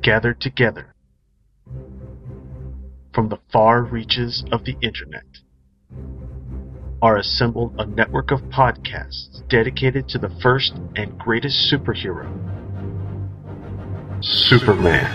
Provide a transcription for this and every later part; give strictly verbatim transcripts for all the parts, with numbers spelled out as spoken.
gathered together from the far reaches of the internet are assembled a network of podcasts dedicated to the first and greatest superhero, Superman.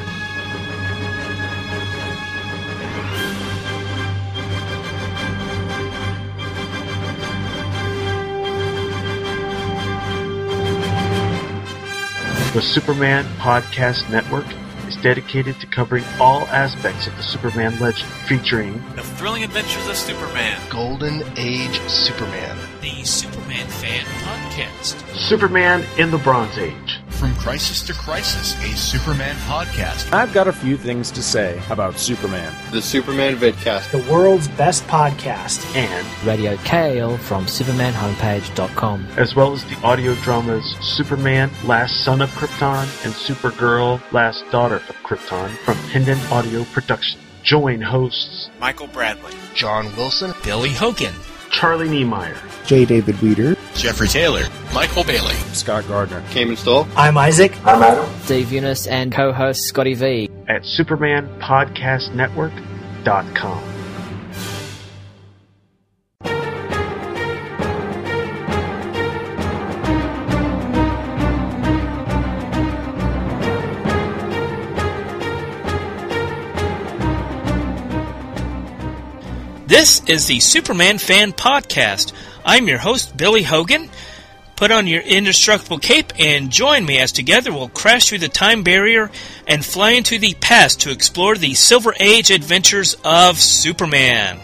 The Superman Podcast Network is dedicated to covering all aspects of the Superman legend, featuring The Thrilling Adventures of Superman, Golden Age Superman, the Superman Fan Podcast, Superman in the Bronze Age, From Crisis to Crisis, a Superman podcast. I've got a few things to say about Superman. The Superman Vidcast, the world's best podcast, and Radio K L from Superman Homepage dot com, as well as the audio dramas Superman, Last Son of Krypton, and Supergirl, Last Daughter of Krypton from Pendant Audio Production. Join hosts Michael Bradley, John Wilson, Billy Hogan, Charlie Niemeyer, J. David Weeder, Jeffrey Taylor, Michael Bailey, Scott Gardner, Cayman Stoll. I'm Isaac. I'm Adam. Steve Eunice, and co-host Scotty V at Superman Podcast Network dot com. This is the Superman Fan Podcast. I'm your host, Billy Hogan. Put on your indestructible cape and join me as together we'll crash through the time barrier and fly into the past to explore the Silver Age adventures of Superman.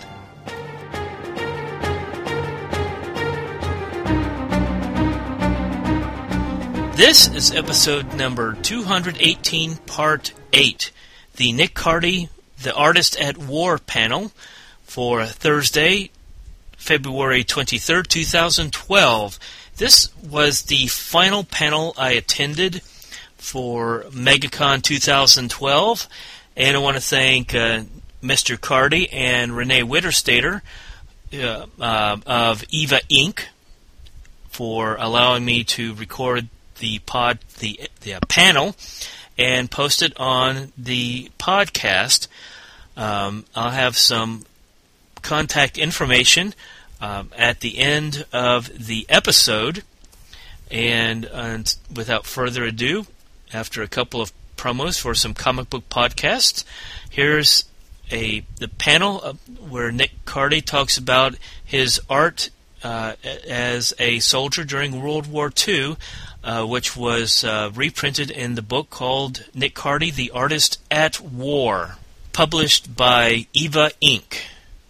This is episode number two hundred eighteen, part eight, the Nick Cardy, the Artist at War panel, for Thursday, February twenty-third, twenty twelve. This was the final panel I attended for MegaCon twenty twelve, and I want to thank uh, Mister Cardy and Renee Witterstater uh, uh, of Eva Incorporated for allowing me to record the pod, the, the uh, panel and post it on the podcast. Um, I'll have some contact information um, at the end of the episode, and, and without further ado, after a couple of promos for some comic book podcasts, here's a the panel uh, where Nick Cardy talks about his art uh, as a soldier during World War Two, uh, which was uh, reprinted in the book called Nick Cardy, the Artist at War, published by Eva Incorporated.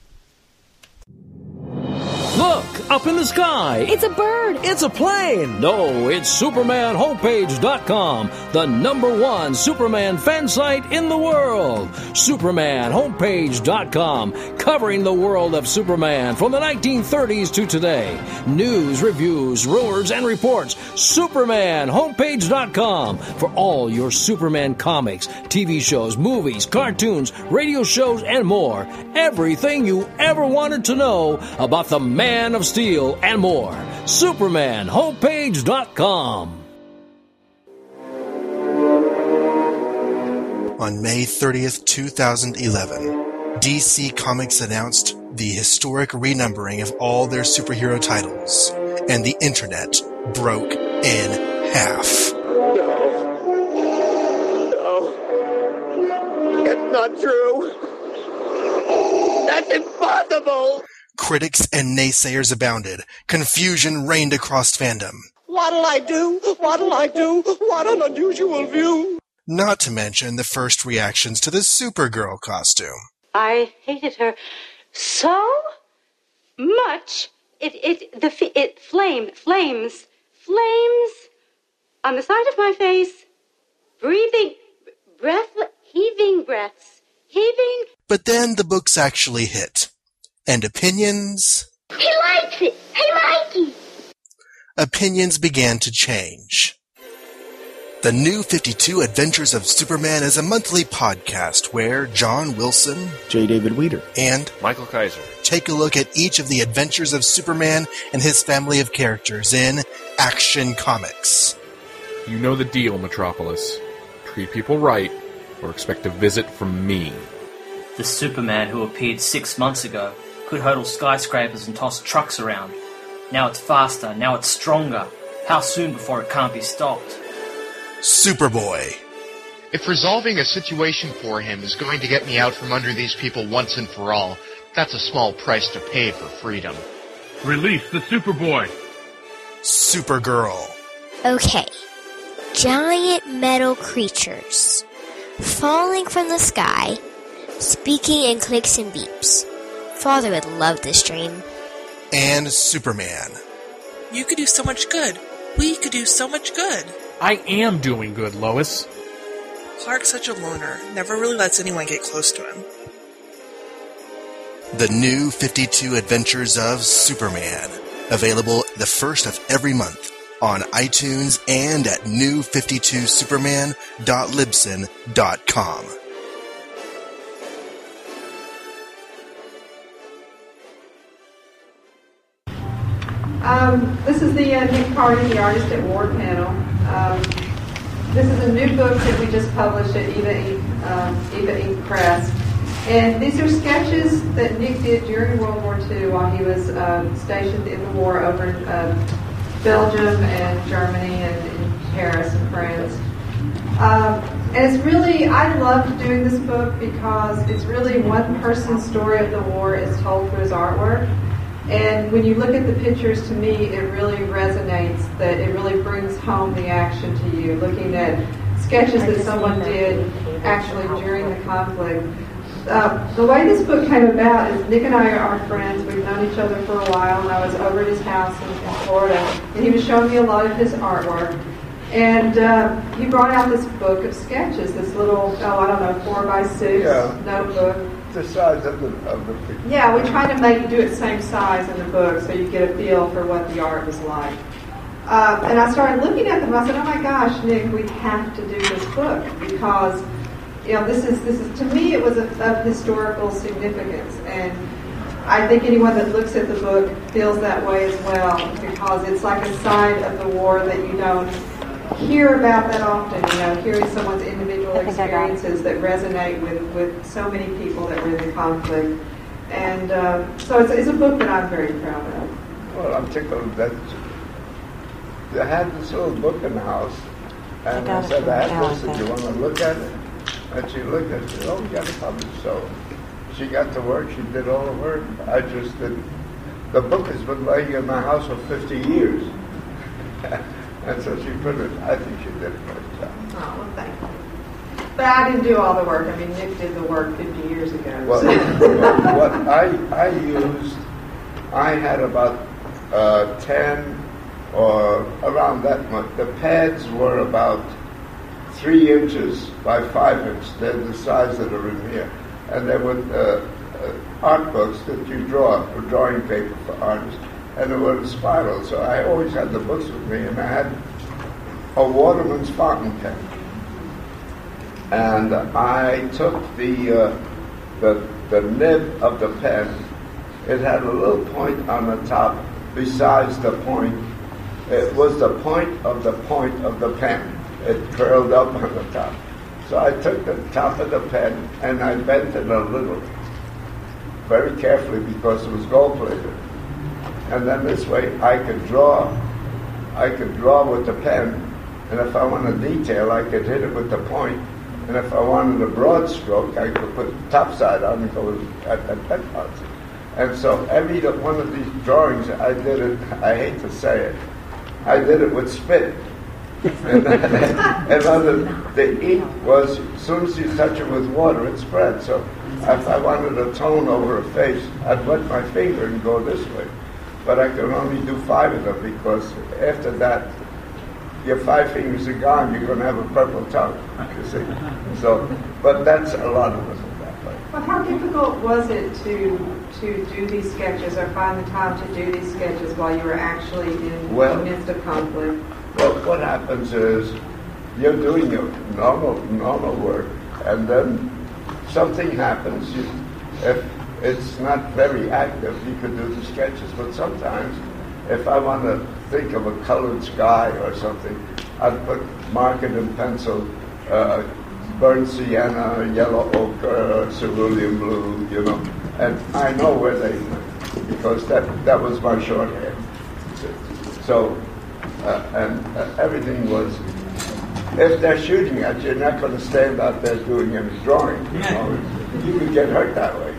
Look, up in the sky. It's a bird. It's a plane. No, it's Superman Homepage dot com, the number one Superman fan site in the world. Superman Homepage dot com, covering the world of Superman from the nineteen thirties to today. News, reviews, rumors, and reports. Superman Homepage dot com for all your Superman comics, T V shows, movies, cartoons, radio shows, and more. Everything you ever wanted to know about the Man Man of Steel and more. Superman Homepage dot com. On May thirtieth, twenty eleven, D C Comics announced the historic renumbering of all their superhero titles, and the internet broke in half. No. No. It's not true. That's impossible. Critics and naysayers abounded. Confusion reigned across fandom. What'll I do? What'll I do? What an unusual view. Not to mention the first reactions to the Supergirl costume. I hated her so much. It, it, the, it, flame, flames, flames on the side of my face, breathing, breath, heaving breaths, heaving. But then the books actually hit. And opinions... He likes it! Hey, Mikey! Opinions began to change. The New fifty-two Adventures of Superman is a monthly podcast where John Wilson, J. David Weeder, and Michael Kaiser take a look at each of the adventures of Superman and his family of characters in Action Comics. You know the deal, Metropolis. Treat people right, or expect a visit from me. The Superman who appeared six months ago could hurdle skyscrapers and toss trucks around. Now it's faster, now it's stronger. How soon before it can't be stopped? Superboy. If resolving a situation for him is going to get me out from under these people once and for all, that's a small price to pay for freedom. Release the Superboy. Supergirl. Okay. Giant metal creatures. Falling from the sky. Speaking in clicks and beeps. Father would love this dream. And Superman. You could do so much good. We could do so much good. I am doing good, Lois. Clark's such a loner. Never really lets anyone get close to him. The New fifty-two Adventures of Superman. Available the first of every month on iTunes and at new fifty-two superman dot libsyn dot com. Um, this is the uh, Nick Carty, the Artist at War panel. Um, this is a new book that we just published at Eva Ink, um, Eva Ink Press. And these are sketches that Nick did during World War Two while he was um, stationed in the war over in uh, Belgium and Germany and in Paris and France. Um, and it's really, I loved doing this book because it's really one person's story of the war is told through his artwork. And when you look at the pictures, to me, it really resonates, that it really brings home the action to you, looking at sketches that someone did actually during the conflict. Uh, the way this book came about is Nick and I are friends. We've known each other for a while, and I was over at his house in, in Florida, and he was showing me a lot of his artwork. And uh, he brought out this book of sketches, this little, oh, I don't know, four by six yeah. notebook. The size of the of the picture. Yeah, we tried to make do it same size in the book so you get a feel for what the art was like. Uh, and I started looking at them. I said, "Oh my gosh, Nick, we have to do this book because, you know, this is this is to me it was of, of historical significance, and I think anyone that looks at the book feels that way as well because it's like a side of the war that you don't hear about that often, you know, hearing someone's individual experiences that resonate with, with so many people that were in the conflict. And uh, so it's, it's a book that I'm very proud of. Well, I'm tickled that I had this little book in the house, and I, I said, I had this, and you want to look at it? And she looked at it, she said, oh, we got to publish. So she got to work, she did all the work. I just did. The book has been laying in my house for fifty years. And so she put it, I think she did a great job. Oh, well, thank you. But I didn't do all the work. I mean, Nick did the work fifty years ago. Well, so. what I, I used, I had about uh, ten or around that much. The pads were about three inches by five inches. They're the size that are in here. And they were uh, uh, art books that you draw, for drawing paper for artists. And they were in spiral, so I always had the books with me, and I had a Waterman's fountain pen. And I took the, uh, the the nib of the pen. It had a little point on the top besides the point. It was the point of the point of the pen. It curled up on the top. So I took the top of the pen and I bent it a little, very carefully because it was gold-plated. And then this way I could draw, I could draw with the pen, and if I wanted detail, I could hit it with the point, and if I wanted a broad stroke, I could put the top side on and go at that pen part. And so every one of these drawings, I did it, I hate to say it, I did it with spit. and and other, the ink was, as soon as you touch it with water, it spread. So if I wanted a tone over a face, I'd wet my finger and go this way. But I could only do five of them because after that, your five fingers are gone, you're going to have a purple tongue, you see. So, but that's a lot of them that way. Well, how difficult was it to to do these sketches or find the time to do these sketches while you were actually in well, the midst of conflict? Well, what happens is you're doing your normal normal work, and then something happens. You, if it's not very active, you could do the sketches, but sometimes if I want to think of a colored sky or something, I'd put, mark it in pencil, uh, burnt sienna, yellow ochre, cerulean blue, you know. And I know where they went because that, that was my shorthand. So, uh, and uh, everything was, if they're shooting at you, you're not going to stand out there doing any drawing. You know? You could get hurt that way.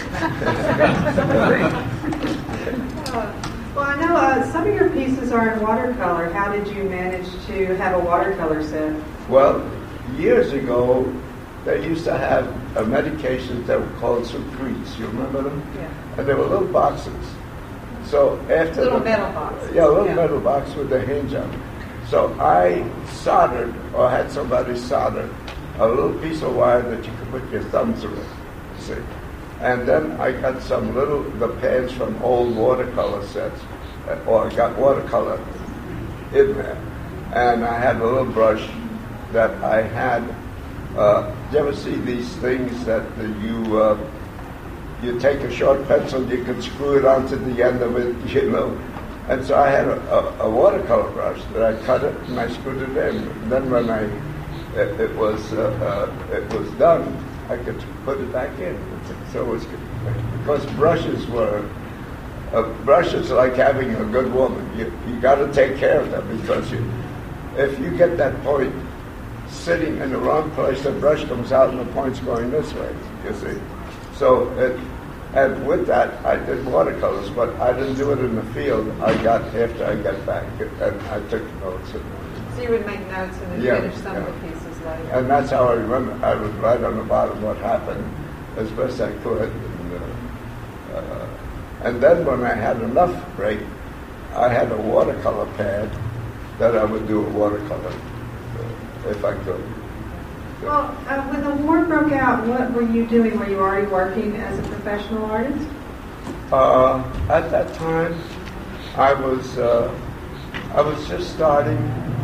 uh, well, I know uh, some of your pieces are in watercolor. How did you manage to have a watercolor set? Well, years ago, they used to have uh, medications that were called secretes. You remember them? Yeah. And they were little boxes. So after little the, metal boxes. Yeah, a little yeah. metal box with a hinge on it. So I soldered, or had somebody solder, a little piece of wire that you could put your thumb through it. See? And then I got some little, the pads from old watercolor sets, or I got watercolor in there. And I had a little brush that I had, uh, you ever see these things that uh, you, uh, you take a short pencil, you can screw it onto the end of it, you know. And so I had a, a, a watercolor brush that I cut it and I screwed it in. And then when I, it, it was, uh, uh, it was done, I could put it back in. So it was good. Because brushes were, uh, brushes are like having a good woman. You you got to take care of them because you, if you get that point sitting in the wrong place, the brush comes out and the point's going this way. You see, so it, and with that I did watercolors, but I didn't do it in the field. I got after I got back and I took notes. And, so you would make notes and then yeah, finish some yeah. of the pieces later. And that's how I remember. I would write on the bottom what happened as best I could. And, uh, uh, and then when I had enough break, I had a watercolor pad that I would do a watercolor uh, if I could. Well, uh, when the war broke out, what were you doing? Were you already working as a professional artist? Uh, at that time, I was uh, I was just starting.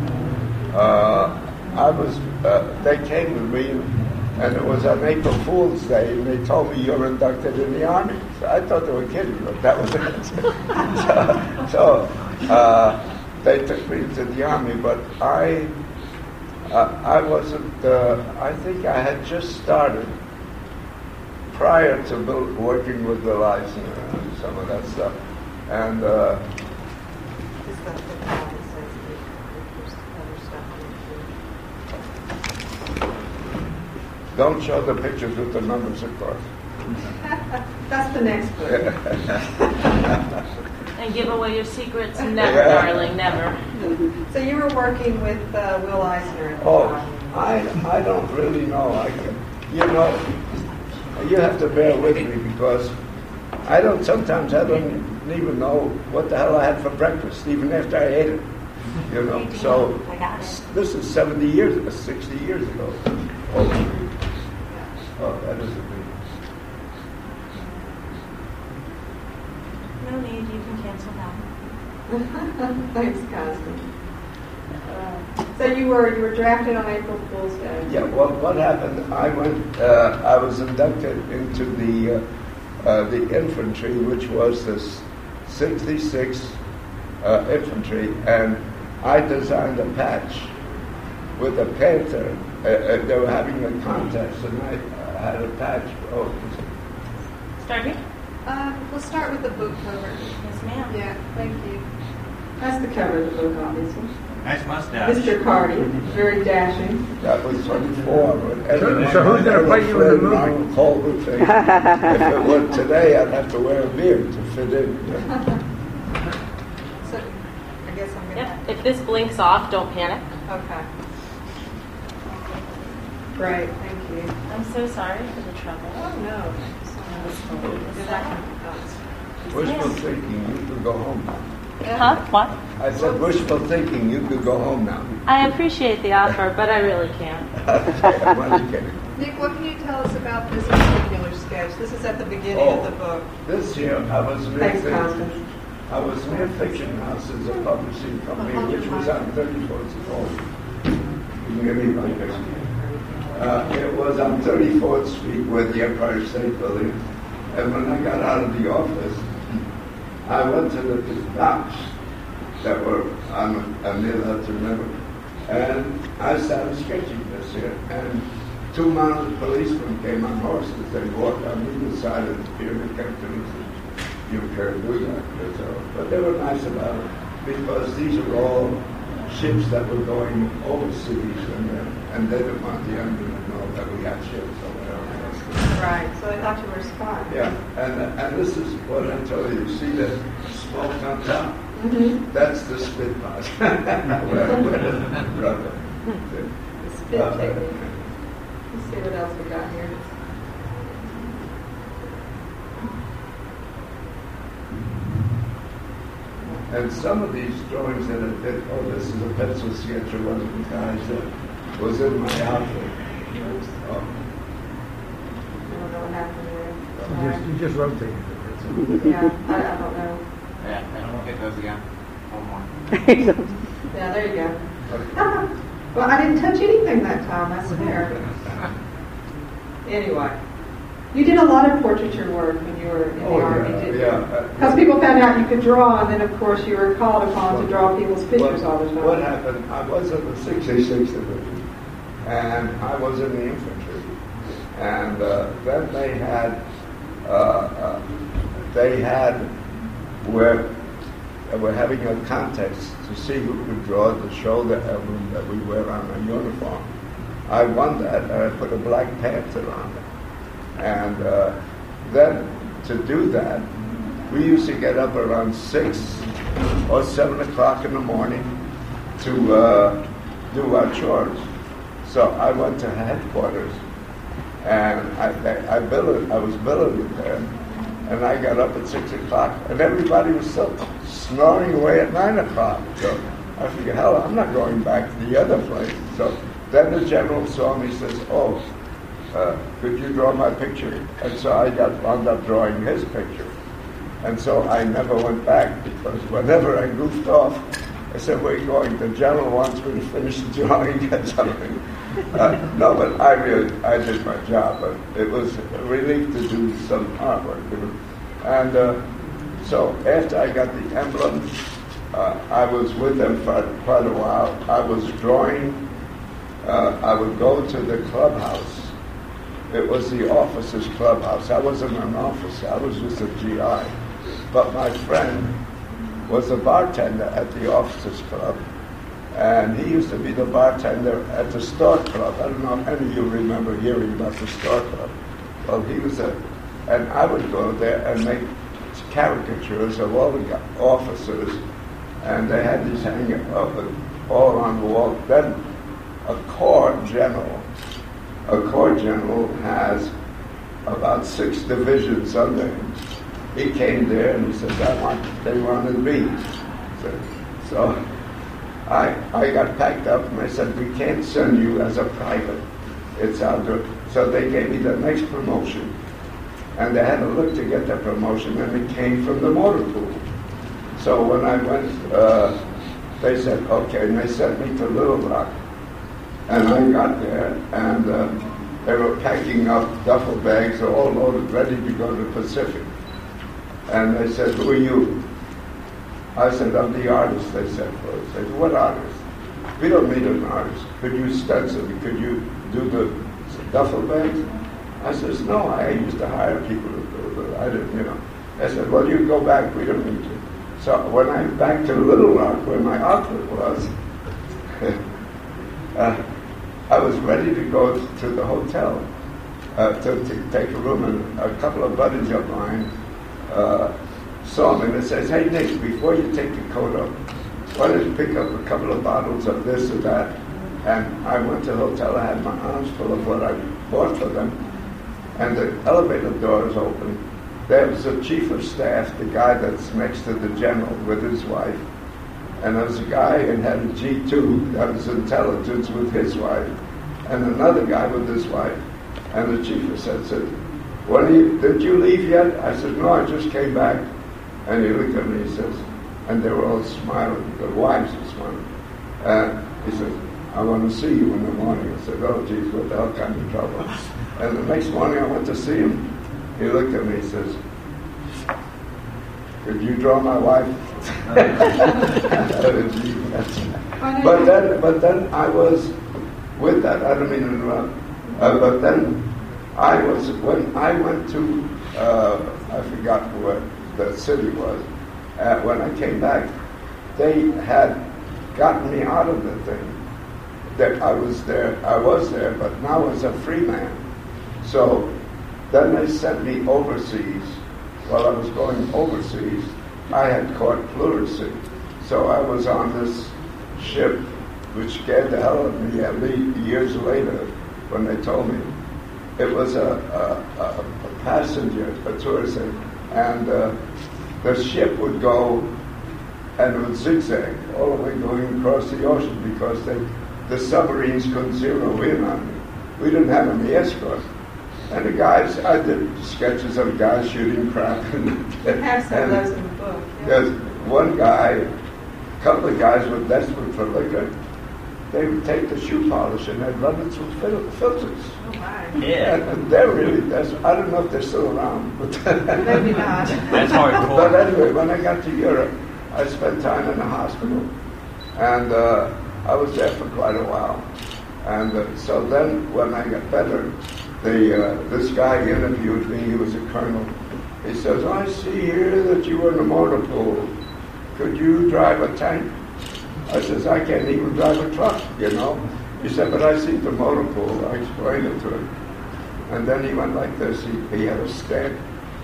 Uh, I was. Uh, they came with me, and it was on April Fool's Day, and they told me you're inducted in the Army. So I thought they were kidding, but that was it. so so uh, they took me to the Army, but I. Uh, I wasn't, uh, I think I had just started prior to build, working with Bill Eisner and some of that stuff. And uh, don't show the pictures with the numbers, of course. That's the next book. And give away your secrets, never, yeah. darling, never. So you were working with uh, Will Eisner at the Oh, time. I I don't really know. I can, you know, you have to bear with me because I don't. Sometimes I don't even know what the hell I had for breakfast, even after I ate it. You know, so this is seventy years, sixty years ago. Oh, oh that is a big. No need, you can cancel that. Thanks, Constance. Uh, so you were you were drafted on April Fool's Day. Yeah. Well, what happened? I went. Uh, I was inducted into the uh, uh, the infantry, which was this sixty-six uh, infantry, and I designed a patch with a panther. Uh, uh, they were having a contest, and I uh, had a patch. Oh. Start here. Um, we'll start with the book cover. Yes, ma'am. Yeah, thank you. That's the cover of the book, obviously. Nice mustache. Mister Carty, very dashing. That was twenty-four. So, so who's going to play you in the movie? Colbert thing. If it were today, I'd have to wear a beard to fit in. So, I guess I'm going to... Yep. If this blinks off, don't panic. Okay. Great, thank you. I'm so sorry for the trouble. Oh, no. Wishful thinking, you could go home now. Huh? What? I said wishful thinking, you could go home now. I appreciate the offer, but I really can't. I'm only kidding. Nick, what can you tell us about this particular sketch? This is at the beginning oh, of the book. This year, I was near Thanks, Fiction. I was near Fiction House as a publishing company, which was on thirty-fourth Street. You can give me my picture. Uh, it was on thirty-fourth Street where the Empire State Building. And when I got out of the office, I went to the docks that were on, on near that, remember? And I started sketching this here. And two mounted policemen came on horses. They walked on either side of the pier. They kept them. You can't do that. So, but they were nice about it because these are all ships that were going overseas, and uh, and they didn't want the enemy to know that we had ships or whatever. Right. So they thought you were a spy. Yeah, and and this is what I tell you. You see the smoke on top? Mm-hmm. That's the Spitfire. Brother. The spit uh, technique. Let's see what else we got here. And some of these drawings that I did, oh, this is a pencil sketch of one of the guys that was in my outfit. Oh. I don't know what happened there. You just, you just rotated it. Yeah, I, I don't know. Yeah, and we'll get those again. One more. Yeah, there you go. Well, I didn't touch anything that time, I swear. Anyway, you did a lot of portraiture work when you were in Oh, the Army, yeah, didn't yeah. you? Because people found out you could draw, and then, of course, you were called upon Well, to draw people's pictures what, all the time. What happened, I was in the sixty-sixth Division, and I was in the infantry. And uh, then they had, uh, uh, they had, were, were having a contest to see who could draw the shoulder emblem that we wear on our uniform. I won that, and I put a Black Panther on it. And uh, then to do that, we used to get up around six or seven o'clock in the morning to uh, do our chores. So I went to headquarters, and I, I, I, billeted, I was billeted there, and I got up at six o'clock, and everybody was still snoring away at nine o'clock. So I figured, hell, I'm not going back to the other place. So then the general saw me, says, oh, Uh, could you draw my picture? And so I got wound up drawing his picture. And so I never went back because whenever I goofed off, I said, where are you going? The general wants me to finish the drawing and something. Uh, no, but I really, I did my job. But it was a relief to do some artwork. You know? And uh, so after I got the emblem, uh, I was with them for quite a while. I was drawing. Uh, I would go to the clubhouse. It was the officers' clubhouse. I wasn't an officer. I was just a G I. But my friend was a bartender at the officers' club, and he used to be the bartender at the Star Club. I don't know if any of you remember hearing about the Star Club. Well, he was a, and I would go there and make caricatures of all the officers, and they had these hanging up all on the wall. Then a corps general. A corps general has about six divisions under him. He came there and he said, I want, they wanted me. So, so I, I got packed up and they said, we can't send you as a private. It's out there. So they gave me the next promotion. And they had to look to get the promotion, and it came from the motor pool. So when I went, uh, they said, okay, and they sent me to Little Rock. And I got there, and uh, they were packing up duffel bags, all loaded, ready to go to the Pacific. And they said, who are you? I said, I'm the artist, they said. Well, they said, what artist? We don't need an artist. Could you stencil? Could you do the duffel bags? I says, no, I used to hire people to do it. I didn't, you know. They said, well, you go back, we don't need you. So when I went back to Little Rock, where my outfit was, uh, I was ready to go to the hotel uh, to, to take a room, and a couple of buddies of mine uh, saw me and they says, hey Nick, before you take your coat off, why don't you pick up a couple of bottles of this or that? And I went to the hotel, I had my arms full of what I bought for them, and the elevator doors open. There was the chief of staff, the guy that's next to the general with his wife. And there was a guy who had a G two, that was intelligence, with his wife, and another guy with his wife. And the chief of staff said, "What are you, did you leave yet?" I said, "No, I just came back." And he looked at me, he says, and they were all smiling, the wives were smiling. And he said, "I want to see you in the morning." I said, "Oh, geez, what the hell kind of trouble?" And the next morning I went to see him. He looked at me, he says, "Could you draw my wife?" but then, but then I was with that. I don't mean to interrupt. Uh, but then I was, when I went to, uh, I forgot what the city was, uh, when I came back, they had gotten me out of the thing. That I was there, I was there, but now as a free man. So then they sent me overseas. While I was going overseas, I had caught pleurisy. So I was on this ship, which scared the hell out of me at least years later when they told me. It was a, a, a, a passenger, a tourist, and uh, the ship would go and it would zigzag all the way going across the ocean because they, the submarines couldn't zero in on me. We didn't have any escort. And the guys, I did sketches of guys shooting crap. You have some of those in the book. Yeah. There's one guy, a couple of guys were desperate for liquor. They would take the shoe polish and they'd run it through fil- filters. Oh my. Yeah. And, and they're really desperate. I don't know if they're still around. But maybe not. That's hardcore. But anyway, when I got to Europe, I spent time in the hospital. And uh, I was there for quite a while. And uh, so then when I got better, the, uh, this guy interviewed me. He was a colonel. He says, I see here that you were in a motor pool. Could you drive a tank? I says, I can't even drive a truck, you know. He said, but I see the motor pool. I explained it to him. And then he went like this. He, he had a stamp.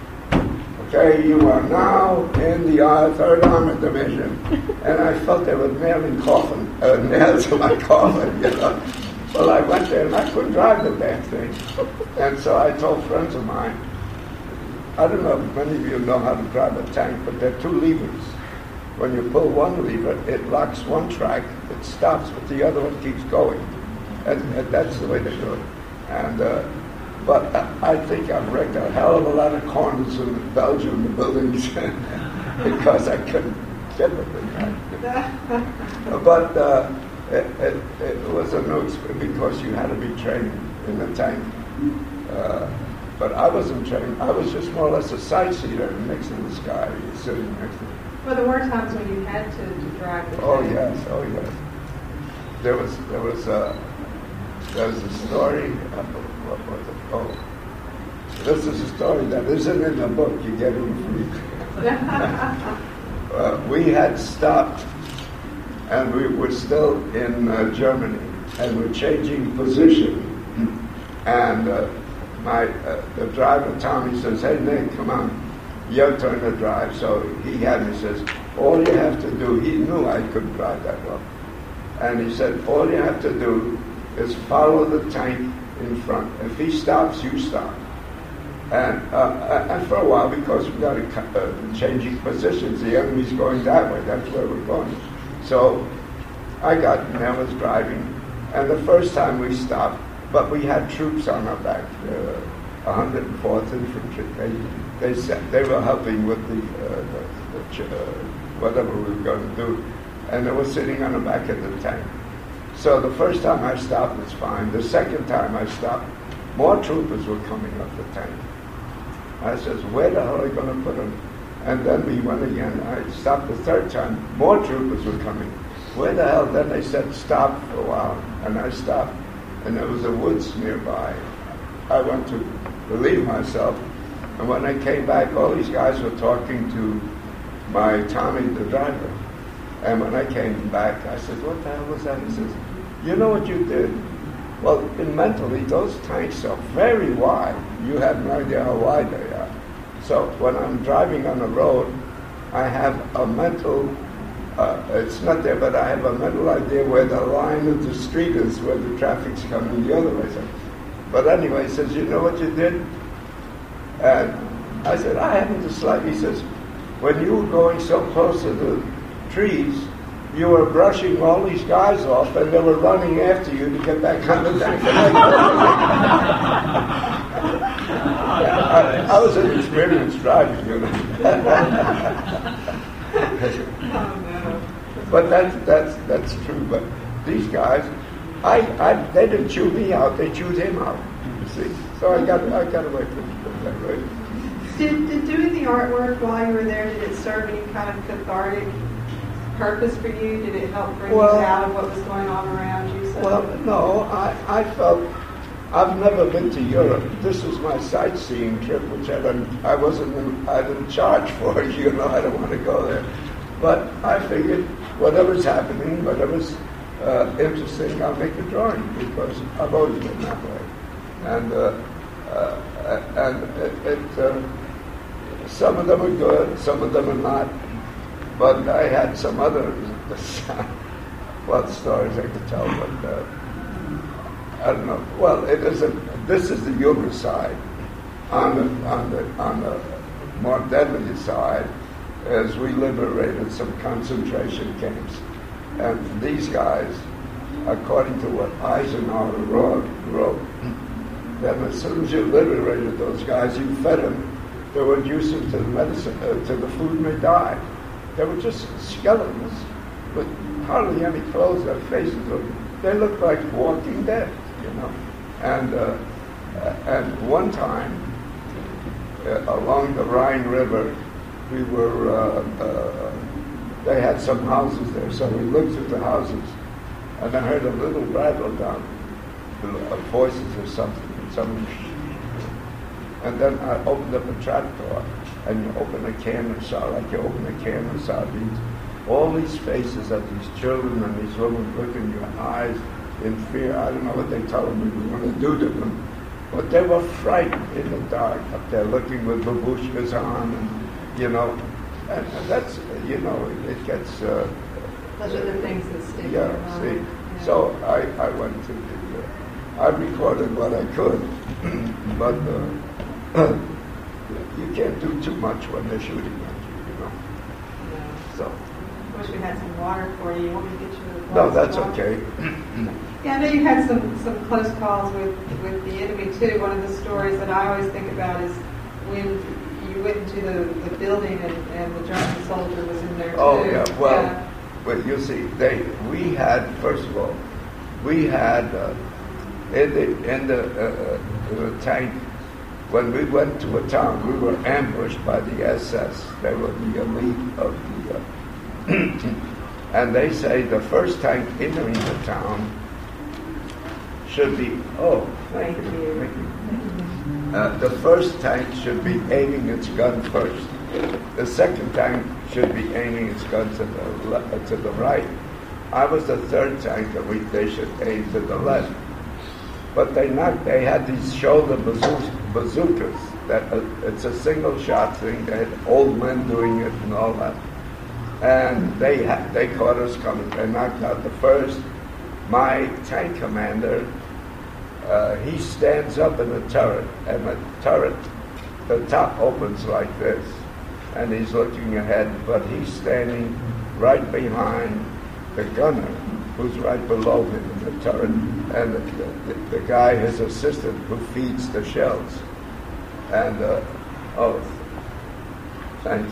Okay, you are now in the uh, third Armored Division. And I felt they were nailing coffin, uh, nails to my coffin, you know. Well, I went there and I couldn't drive the damn thing. And so I told friends of mine, I don't know if many of you know how to drive a tank, but there are two levers. When you pull one lever, it locks one track, it stops, but the other one keeps going. And, and that's the way they do it. And, uh, but I, I think I've wrecked a hell of a lot of corners in Belgium, the buildings, because I couldn't get the thing right. But uh, it, it, it was a no because you had to be trained in the tank. Uh, but I wasn't trained. I was just more or less a sightseer next to this guy sitting next to me. Well, there were times when you had to, to drive the Oh tank. yes, oh yes. There was there was a there was a story. Uh, what was it? Oh, this is a story that isn't in the book. You get it free. uh, we had stopped, and we were still in uh, Germany, and we're changing position. And uh, my uh, the driver Tommy says, "Hey Nick, come on, your turn to drive." So he had me says, "All you have to do." He knew I couldn't drive that well, and he said, "All you have to do is follow the tank in front. If he stops, you stop." And uh, and for a while, because we got uh, changing positions, the enemy's going that way. That's where we're going. So I got and I was driving, and the first time we stopped, but we had troops on our back, uh, one hundred fourth Infantry. They they said they were helping with the, uh, the, the uh, whatever we were going to do, and they were sitting on the back of the tank. So the first time I stopped was fine. The second time I stopped, more troopers were coming up the tank. I says, where the hell are you going to put them? And then we went again. I stopped the third time. More troopers were coming. Where the hell? Then they said stop for a while, and I stopped. And there was a woods nearby. I went to relieve myself, and when I came back, all these guys were talking to my Tommy, the driver. And when I came back, I said, what the hell was that? He says, you know what you did? Well, in mentally, those tanks are very wide. You have no idea how wide they are. So when I'm driving on the road, I have a mental, uh, it's not there, but I have a mental idea where the line of the street is, where the traffic's coming the other way. So, but anyway, he says, you know what you did? And I said, I haven't the slightest. He says, when you were going so close to the trees, you were brushing all these guys off, and they were running after you to get back on the tank. I, I was an experienced driver, you know. But that's that's that's true. But these guys, I, I they didn't chew me out; they chewed him out. You see, so I got I got away from it that way. Did, did doing the artwork while you were there, did it serve any kind of cathartic purpose for you? Did it help bring Well, you out of what was going on around you? So? Well, no, I, I felt I've never been to Europe. This was my sightseeing trip, which I didn't, I wasn't, in, I didn't charge for. You know, I don't want to go there. But I figured whatever's happening, whatever's uh, interesting, I'll make a drawing because I've always been that way. And uh, uh, and it, it uh, some of them are good, some of them are not. But I had some other well stories I could tell, but. Uh, I don't know. Well, it isn't. This is the humor side. On the on the on the more deadly side, as we liberated some concentration camps, and these guys, according to what Eisenhower wrote, wrote that as soon as you liberated those guys, you fed them. They would use them to the medicine, uh, to the food, and they died. They were just skeletons with hardly any clothes. Their faces looked. They looked like Walking Dead. You know, and uh, and one time uh, along the Rhine River, we were. Uh, uh, they had some houses there, so we looked at the houses, and I heard a little rattle down, uh, voices or something, and some. And then I opened up a trap door, and you open a can of sardines, like you open a can of sardines. All these faces of these children and these women look in your eyes. In fear, I don't know what they told them we were going to do to them, but they were frightened in the dark up there, looking with babushkas on, and you know, and, and that's you know, it, it gets. Uh, Those are the things that stick. Yeah, see. Yeah. So I, I went to the. Uh, I recorded what I could, but uh, you can't do too much when they're shooting at you, you know. Yeah. So. I wish we had some water for you. You want me to get you a glass No, that's of water? okay. Yeah, I know you had some, some close calls with, with the enemy too. One of the stories that I always think about is when you went into the, the building and, and the German soldier was in there too. Oh yeah, well, yeah. well you see, they we had first of all, we had uh, in the in the, uh, the tank when we went to a town, we were ambushed by the S S. They were the elite of the. Uh, and they say the first tank entering the town should be, oh, thank, thank you, you. Thank you. Uh, the first tank should be aiming its gun first. The second tank should be aiming its gun to the le- to the right. I was the third tank, and we, they should aim to the left. But they not, they had these shoulder bazoo- bazookas. That uh, it's a single shot thing. They had old men doing it and all that. And they ha- they caught us coming. They knocked out the first. My tank commander, uh, he stands up in the turret, and the turret, the top opens like this, and he's looking ahead, but he's standing right behind the gunner, who's right below him in the turret, and the, the, the guy, his assistant, who feeds the shells. And, uh, oh, thanks.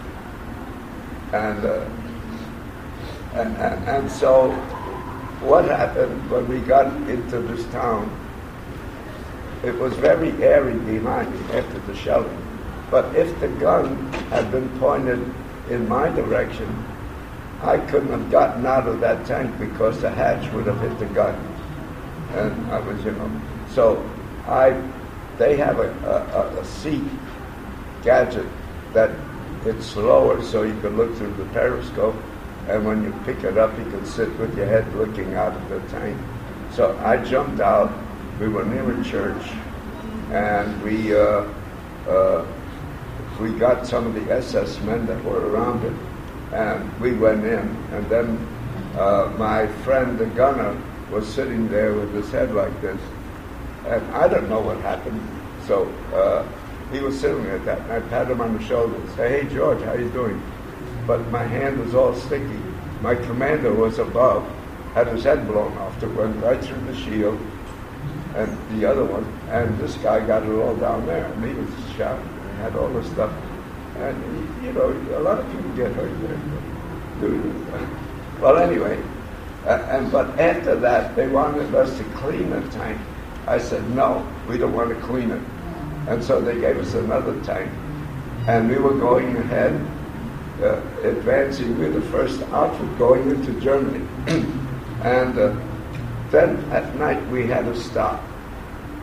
And, uh, and, and and so what happened when we got into this town, it was very airy behind me after the shelling. But if the gun had been pointed in my direction, I couldn't have gotten out of that tank because the hatch would have hit the gun. And I was, you know, so I, they have a, a, a seat gadget that it's lower so you can look through the periscope, and when you pick it up, you can sit with your head looking out of the tank. So I jumped out. We were near a church, and we uh, uh, we got some of the S S men that were around it, and we went in. And then uh, my friend, the gunner, was sitting there with his head like this, and I don't know what happened. So. Uh, He was sitting at that, and I patted him on the shoulder and said, "Hey, George, how you doing?" But my hand was all sticky. My commander was above, had his head blown off, it went right through the shield, and the other one, and this guy got it all down there, and he was shouting, and he had all this stuff. And, you know, a lot of people get hurt there. Well, anyway, uh, and but after that, they wanted us to clean the tank. I said, "No, we don't want to clean it." And so they gave us another tank, and we were going ahead, uh, advancing. We were the first outfit going into Germany. And uh, then at night we had to stop.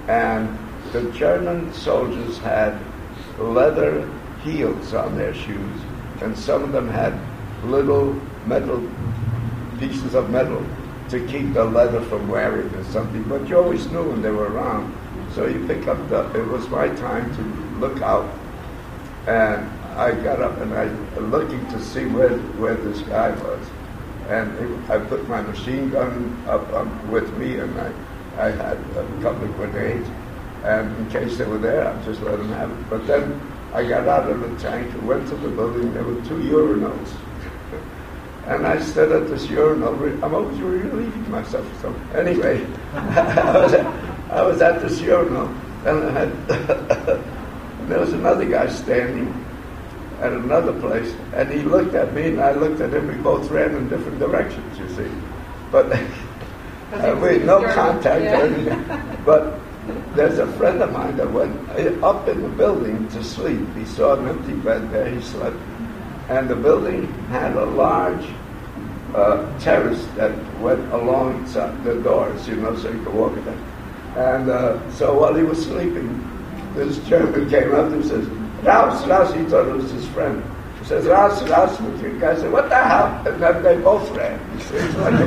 and the German soldiers had leather heels on their shoes, and some of them had little metal pieces of metal to keep the leather from wearing or something. But you always knew when they were around, so you pick up the. It was my time to look out, and I got up and I looking to see where where this guy was, and it, I put my machine gun up um, with me, and I I had a couple of grenades, and in case they were there, I just let them have it. But then I got out of the tank and went to the building. There were two urinals. And I stood at this urinal. I'm always relieving myself or something. Anyway, I, was at, I was at this urinal, and, I had and there was another guy standing at another place, and he looked at me, and I looked at him. We both ran in different directions, you see. But uh, we no contact yeah. or anything. But there's a friend of mine that went up in the building to sleep. He saw an empty bed there. He slept. And the building had a large uh, terrace that went along the doors, you know, so you could walk in there. And uh, so while he was sleeping, this German came up and says, Raus, Raus, he thought it was his friend. He says, Raus, Raus, with you. The guy said, what the hell? And then they both ran. You see, it's like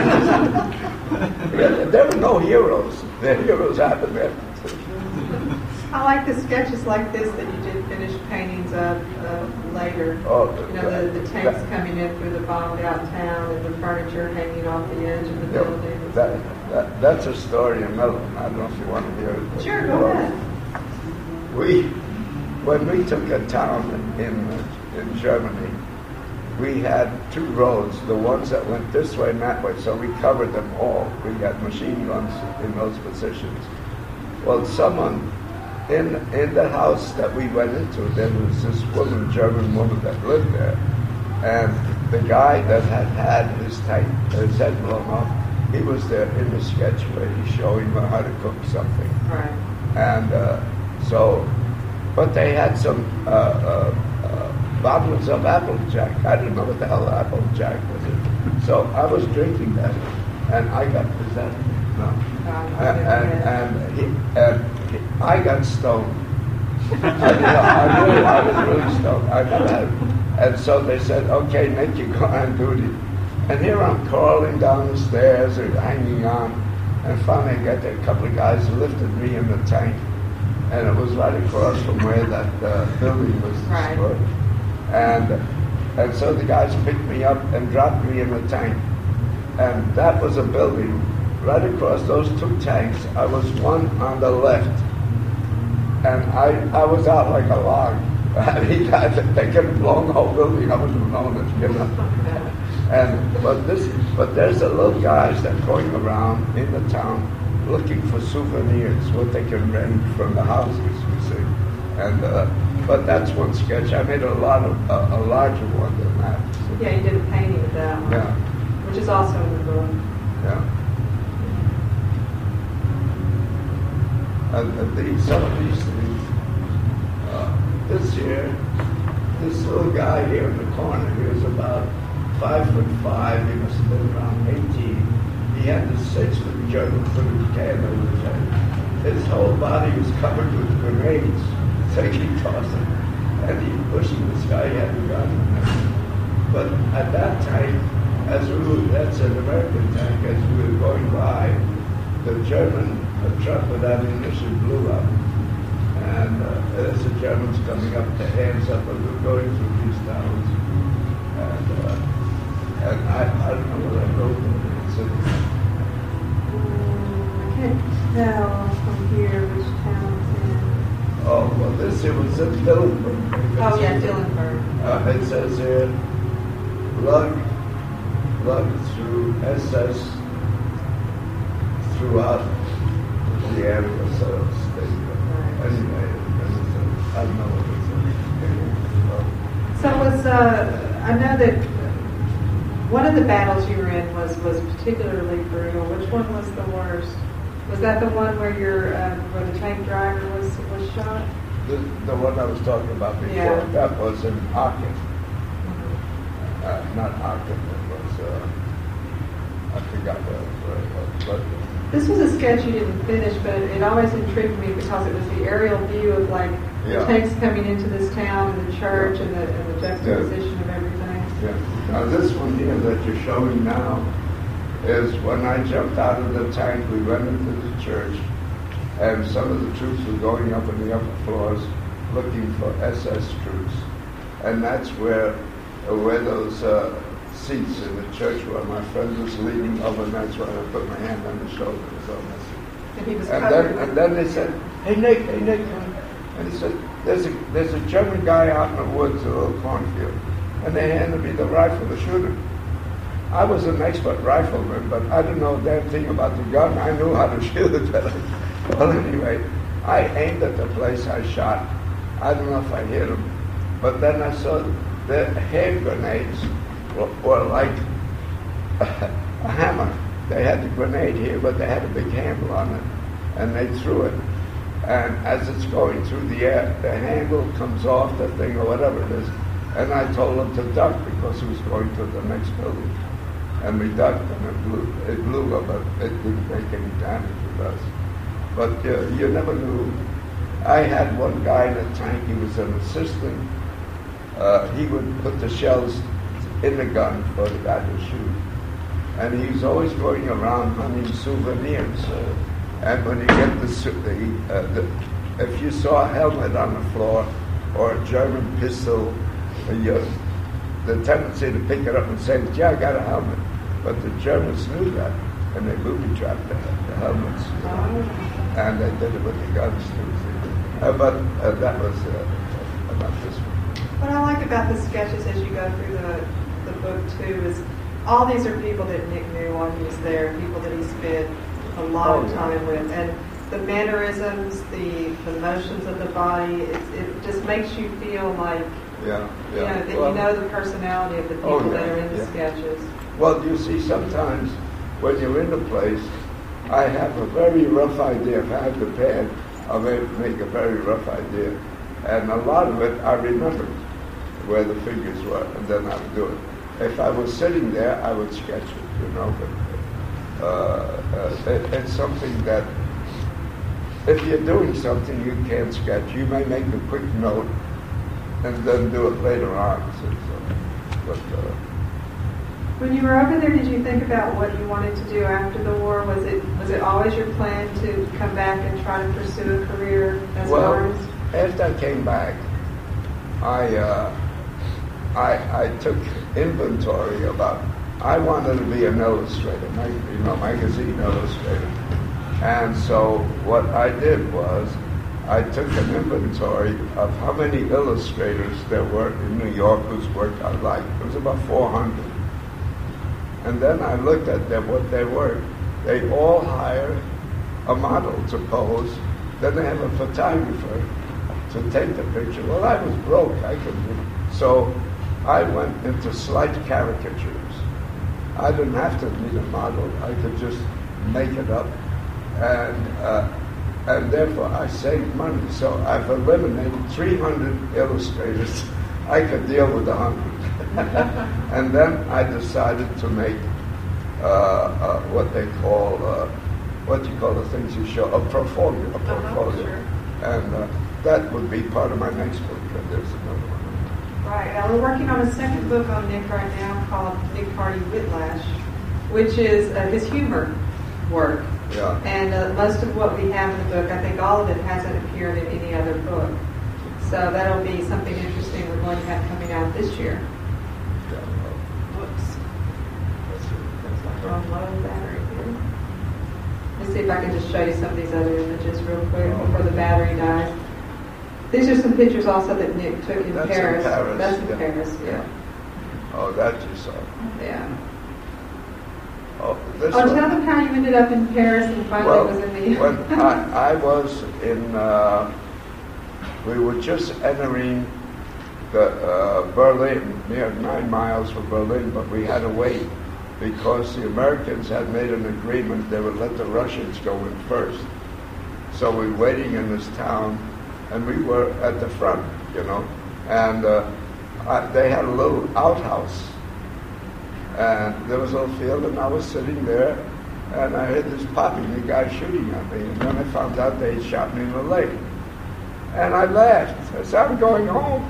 yeah, there were no heroes. The heroes happened there. I like the sketches like this that you did finish paintings of uh, later. Oh, you know, the, the tanks that, coming in through the bombed out town and the furniture hanging off the edge of the yeah, building. That, that, that's a story in Melbourne. I don't know if you want to hear it. Sure, go ahead. We, when we took a town in, in Germany, we had two roads, the ones that went this way and that way, so we covered them all. We had machine guns in those positions. Well, someone in in the house that we went into, there was this woman, German woman that lived there, and the guy that had had his tank, his head blown off, he was there in the sketch where he's showing her how to cook something. Right. And uh, so, but they had some uh, uh, uh, bottles of Applejack. I didn't know what the hell Applejack was. So I was drinking that, and I got, is that, no. And, and, and, he, and he, I got stoned. I, you know, I, really, I was really stoned. I never had, and so they said, okay, Nick, you go on duty. And here I'm crawling down the stairs or hanging on, and finally I got there, a couple of guys lifted me in the tank, and it was right across from where that uh, building was destroyed. Right. And, and so the guys picked me up and dropped me in the tank. And that was a building. Right across those two tanks, I was one on the left, and I I was out like a log. I mean, I, they could have blown the whole building. I wasn't known as you know. And but this, but there's the little guys that going around in the town looking for souvenirs, what they can rent from the houses, you see. And uh, but that's one sketch. I made a lot of uh, a larger one than that. So. Yeah, you did a painting of that one. Yeah. Which is also in the book. Yeah. And, and these, some of these things, uh, this here, this little guy here in the corner, he was about five foot five, he must have been around eighteen. He had this six foot German foot can over his head. His whole body was covered with grenades, so he tossed them. And he was pushing this guy, he had a gun. But at that time, as we were, that's an American tank, as we were going by, the German a truck with ammunition blew up, and uh, as the Germans coming up, the hands up, and we're going through these towns, and uh, and I, I don't know what I wrote in. I can't tell from here which town it's in. Oh well, this it was in Dillenburg. Oh yeah, Dillenburg. Uh, it says here, lug, lug through S S throughout the area, so anyway, I don't know what it's. So was uh, I know that one of the battles you were in was, was particularly brutal. Which one was the worst? Was that the one where your uh, where the tank driver was was shot? The, the one I was talking about before. Yeah. That was in Aachen. Mm-hmm. Uh, not Aachen. It was. Uh, I forgot where it was, but. This was a sketch you didn't finish, but it always intrigued me because it was the aerial view of like Yeah. the tanks coming into this town and the church and the, and the juxtaposition of everything. Yeah. Now this one here that you're showing now is when I jumped out of the tank, we went into the church, and some of the troops were going up in the upper floors looking for S S troops. And that's where, uh, where those uh, seats in the church where my friend was leaning over, and that's where I put my hand on the shoulder. It was all messy. And he was And covered. then, and then they said, hey Nick, hey Nick, and he said, there's a there's a German guy out in the woods, a little cornfield, and they handed me the rifle to shoot him. I was an expert rifleman, but I didn't know a damn thing about the gun. I knew how to shoot it. Well, anyway, I aimed at the place I shot. I don't know if I hit him, but then I saw the hand grenades were, were like a, a hammer. They had the grenade here, but they had a big handle on it, and they threw it. And as it's going through the air, the handle comes off the thing or whatever it is. And I told him to duck because he was going to the next building. And we ducked, and it blew, it blew up, but it didn't make any damage with us. But uh, you never knew. I had one guy in the tank, he was an assistant. Uh, he would put the shells in the gun for the guy to shoot. And he was always going around hunting souvenirs. Uh, and when you get the, the, uh, the, if you saw a helmet on the floor or a German pistol, uh, you, the tendency to pick it up and say, yeah, I got a helmet. But the Germans knew that, and they booby-trapped the, the helmets. Oh. And they did it with the guns, too. Uh, but uh, that was uh, about this one. What I like about the sketches as you go through the, the book, too, is all these are people that Nick knew while he was there, people that he spent a lot oh, of time yeah. with. And the mannerisms, the, the motions of the body, it, it just makes you feel like, yeah, yeah. you know, that well, you know the personality of the people oh, yeah, that are in the yeah. sketches. Well, you see, sometimes when you're in the place, I have a very rough idea. If I have the pad, I'll make a very rough idea. And a lot of it, I remember where the figures were, and then I would do it. If I was sitting there, I would sketch it, you know. But uh, uh, it, it's something that, if you're doing something you can't sketch, you may make a quick note and then do it later on. So, so, but, uh, when you were over there, did you think about what you wanted to do after the war? Was it was it always your plan to come back and try to pursue a career as well, an artist? After I came back, I, uh, I I took inventory about. I wanted to be an illustrator, you know, magazine illustrator, and so what I did was I took an inventory of how many illustrators there were in New York whose work I liked. It was about four hundred. And then I looked at them, what they were. They all hire a model to pose. Then they have a photographer to take the picture. Well, I was broke. I couldn't. So I went into slight caricatures. I didn't have to need a model. I could just make it up. And uh, and therefore I saved money. So I've eliminated three hundred illustrators. I could deal with a hundred. And then I decided to make uh, uh, what they call, uh, what you call the things you show, a portfolio, a portfolio. Uh-huh, sure. And uh, that would be part of my next book, and there's another one. Right, now we're working on a second book on Nick right now called Nick Hardy Whiplash, which is uh, his humor work. Yeah. And uh, most of what we have in the book, I think all of it hasn't appeared in any other book. So that'll be something interesting we're going to have coming out this year. Whoops. Low battery here. Let's see if I can just show you some of these other images real quick before the battery dies. These are some pictures also that Nick took in That's Paris. in Paris. That's in yeah. Paris, yeah. Oh, that you saw. Yeah. Oh, this oh one. Tell them how you ended up in Paris and finally well, was in the... when I, I was in, uh, we were just entering the uh, Berlin, near nine miles from Berlin, but we had to wait because the Americans had made an agreement they would let the Russians go in first. So we were waiting in this town, and we were at the front, you know, and uh, I, they had a little outhouse, and there was a little field, and I was sitting there, and I heard this popping, the guy shooting at me, and then I found out they had shot me in the leg. And I laughed. I said, I'm going home.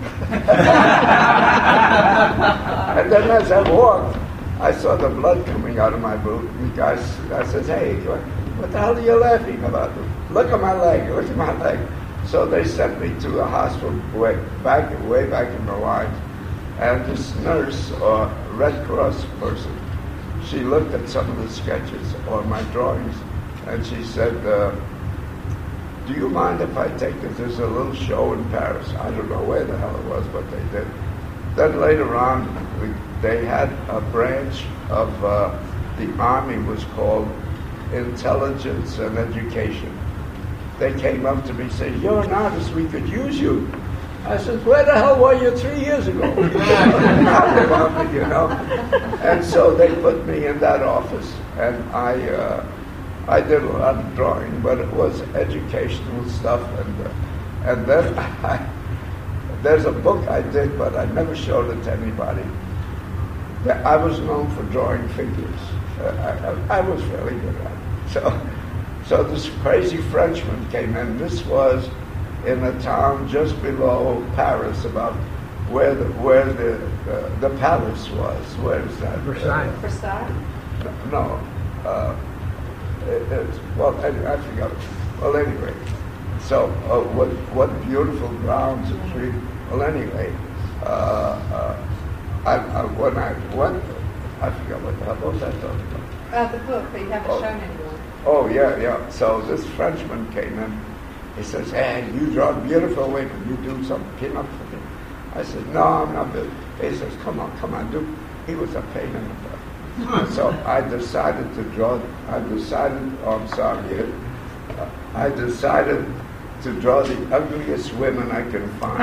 And then as I walked, I saw the blood coming out of my boot. And the guy, I said, hey, what the hell are you laughing about? Look at my leg, look at my leg. So they sent me to a hospital way back, way back in the line. And this nurse, or Red Cross person, she looked at some of the sketches on my drawings, and she said, uh, do you mind if I take this? There's a little show in Paris. I don't know where the hell it was, but they did. Then later on, we, they had a branch of uh, the Army was called Intelligence and Education. They came up to me and said, you're an artist, we could use you. I said, where the hell were you three years ago? You know? And so they put me in that office, and I uh, I did a lot of drawing, but it was educational stuff. And uh, and then I, there's a book I did, but I never showed it to anybody. That I was known for drawing figures. Uh, I, I was really good at it. So, so this crazy Frenchman came in. This was in a town just below Paris, about where the where the uh, the palace was. Where is that? Versailles. Versailles. No. Uh, it, it's, well, anyway, I forgot. Well, anyway. So uh, what what beautiful grounds and trees. Well, anyway, uh, uh, I, I, when I went, I forgot what the hell was I talking about. Uh, the book, but you haven't oh. shown anyone. Oh yeah, yeah. So this Frenchman came in. He says, hey, you draw beautiful women. You do some pinup for me. I said, no, I'm not good. He says, come on, come on, do. He was a pain in the butt. So I decided to draw, I decided, oh, I'm sorry, uh, I decided to draw the ugliest women I can find.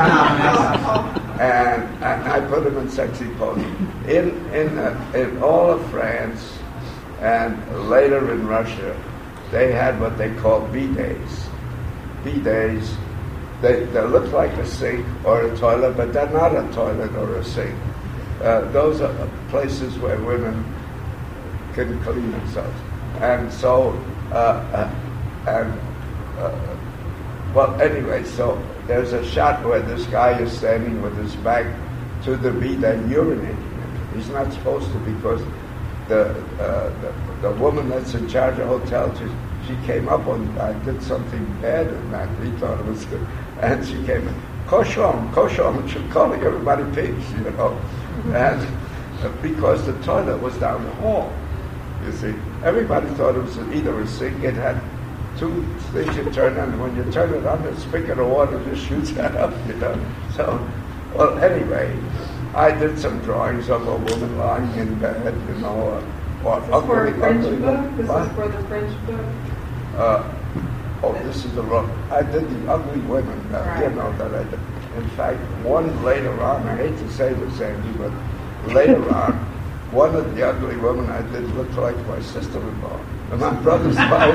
and, and I put them in sexy poses. In, in, uh, in all of France and later in Russia, they had what they call bidets. Bidets, they, they look like a sink or a toilet, but they're not a toilet or a sink. Uh, those are places where women can clean themselves. And so, uh, uh, and, uh, well, anyway, so there's a shot where this guy is standing with his back to the bidet urinating. He's not supposed to, because the, uh, the, the woman that's in charge of the hotel, she, she came up on, I did something bad in that, he thought it was good, and she came in, cochon, cochon, and she calling everybody pigs, you know, and uh, because the toilet was down the hall, you see. Everybody thought it was either a sink, it had two things you turn on, and when you turn it on, the spigot of water just shoots that up, you know. So, well, anyway, I did some drawings of a woman lying in bed, you know, uh, or This is ugly, for a French ugly, book? This what? is for the French book? Uh, oh, this is the wrong. I did the ugly women, uh, Right. you know, that I did. In fact, one later on, I hate to say this, Andy, but later on, one of the ugly women I did look like my sister-in-law. And my brother's wife.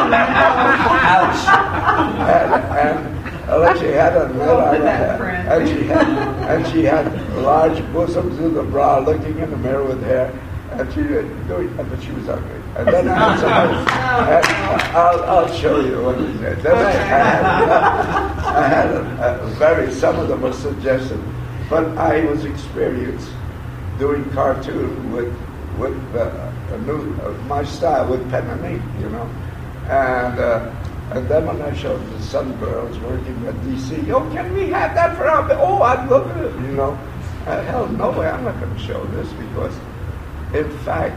Ouch. And, and uh, she had a net on her head, and she had, and she had large bosoms in the bra, looking in the mirror with hair, and she didn't do it, but she was ugly. And then I had somebody, and I'll, I'll show you what he said. Then I had, I had a, a very, some of them were suggested, but I was experienced doing cartoon with with uh, a new uh, my style with pen and ink, you know, and uh, and then when I showed the Sun Girls working at D C, oh, can we have that for our? Oh, I'd look at it, you know. Uh, hell, no way, I'm not going to show this, because, in fact,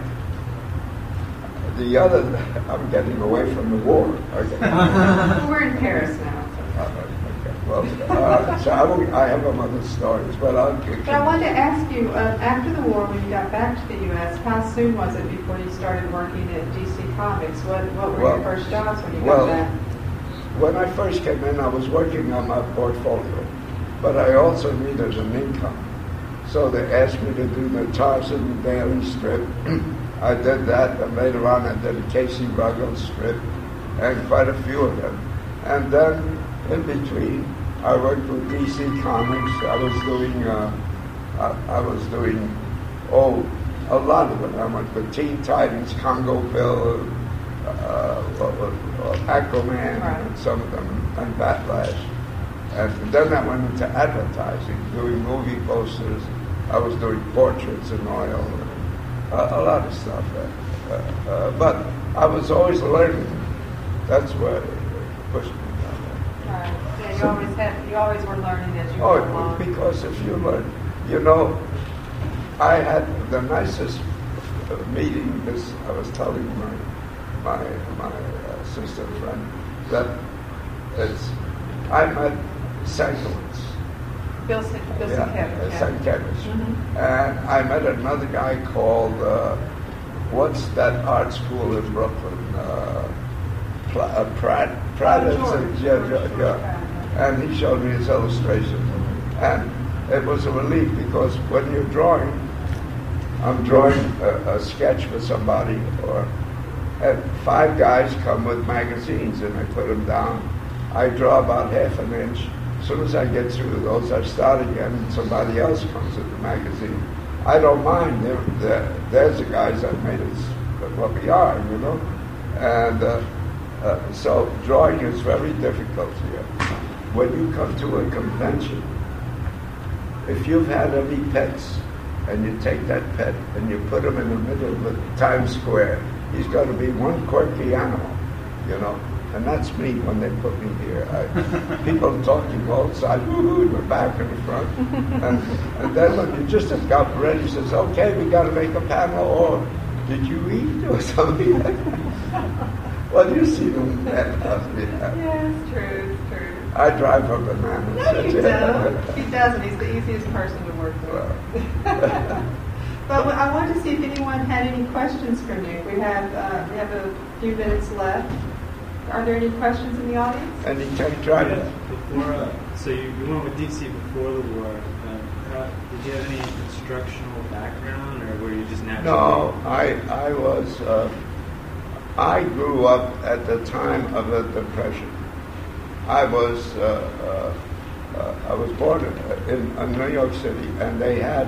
the other, I'm getting away from the war. Okay. We're in Paris now. Uh, okay. Well, uh, so I, will, I have other stories, but I'll. But I wanted to ask you, uh, after the war, when you got back to the U S, how soon was it before you started working at D C Comics? What What were well, your first jobs when you well, got back? When I first came in, I was working on my portfolio, but I also needed an income. So they asked me to do the Tarzan Daily strip. I did that, and later on I did a Casey Ruggles strip, and quite a few of them. And then, in between, I worked with D C Comics. I was doing, uh, I, I was doing, oh, a lot of it. I went with Teen Titans, Congo Bill, uh, what was, uh, Aquaman, Right. and some of them, and Batlash. And then I went into advertising, doing movie posters. I was doing portraits in oil, and, uh, a lot of stuff. Uh, uh, but I was always learning. That's what pushed me down there. Right. Yeah, you always had, you always were learning as you Oh, went along. because if you learn, you know, I had the nicest uh, meeting. This I was telling my my my uh, sister friend that it's I met Sankiewicz. Bill, Sin- Bill Yeah, Sienkiewicz, uh, yeah. Sienkiewicz. Mhm. And I met another guy called uh, what's that art school in Brooklyn? Uh, Pla- uh, Pratt. Pratt Oh, is George, a- yeah, George, yeah, yeah. And he showed me his illustrations, and it was a relief because when you're drawing, I'm drawing a, a sketch for somebody, or and five guys come with magazines, and I put them down. I draw about half an inch. As soon as I get through those, I start again, and somebody else comes with the magazine. I don't mind. They're, they're, there's the guys that made us what we are, you know. And uh, uh, so drawing is very difficult here. When you come to a convention, if you've had any pets, and you take that pet and you put him in the middle of the Times Square, he's got to be one quirky animal, you know. And that's me when they put me here. I, people talking both sides, woo-hoo, in the back and the front. And, and then when you just have got ready, says, okay, we got to make a panel, or did you eat, or something like that. Well, you see them. Yeah, Yeah, it's true, it's true. I drive her bananas. No, you don't. He doesn't. He's the easiest person to work with. But I wanted to see if anyone had any questions for Nick. We have uh, we have a few minutes left. Are there any questions in the audience? And he can try Yeah, it. before, uh, so you, you went with D C before the war. Uh, how, did you have any instructional background, or were you just naturally? No, I I was. Uh, I grew up at the time of the Depression. I was uh, uh, uh, I was born in, in, in New York City, and they had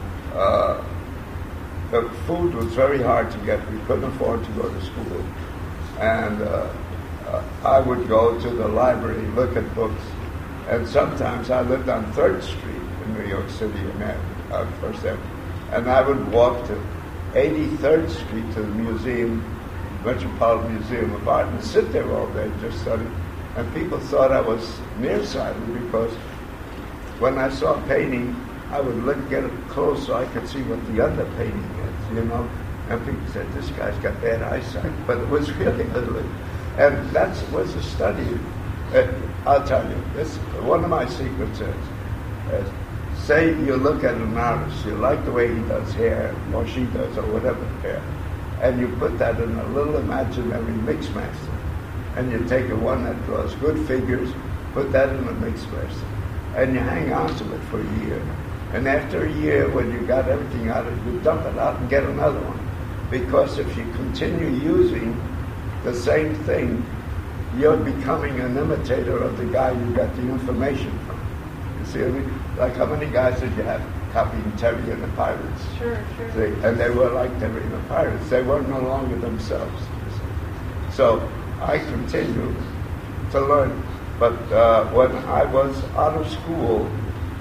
uh, the food was very hard to get. We couldn't afford to go to school, and uh, uh, I would go to the library, look at books, and sometimes I lived on Third Street in New York City, and uh, First Avenue, and I would walk to eighty-third Street to the museum, Metropolitan Museum of Art, and sit there all day just studying. And people thought I was nearsighted because when I saw a painting, I would look get it close so I could see what the underpainting is, you know. And people said, this guy's got bad eyesight, but it was really ugly. And that was a study. Uh, I'll tell you, this one of my secrets is, is, say you look at an artist, you like the way he does hair, or she does, or whatever hair, and you put that in a little imaginary mix master. And you take a one that draws good figures, put that in a mix master, and you hang on to it for a year. And after a year, when you got everything out of it, you dump it out and get another one. Because if you continue using the same thing, you're becoming an imitator of the guy you got the information from. You see what I mean? Like how many guys did you have copying Terry and the Pirates? Sure, sure. See? And they were like Terry and the Pirates. They were no longer themselves. You see? So I continue to learn. But uh, when I was out of school,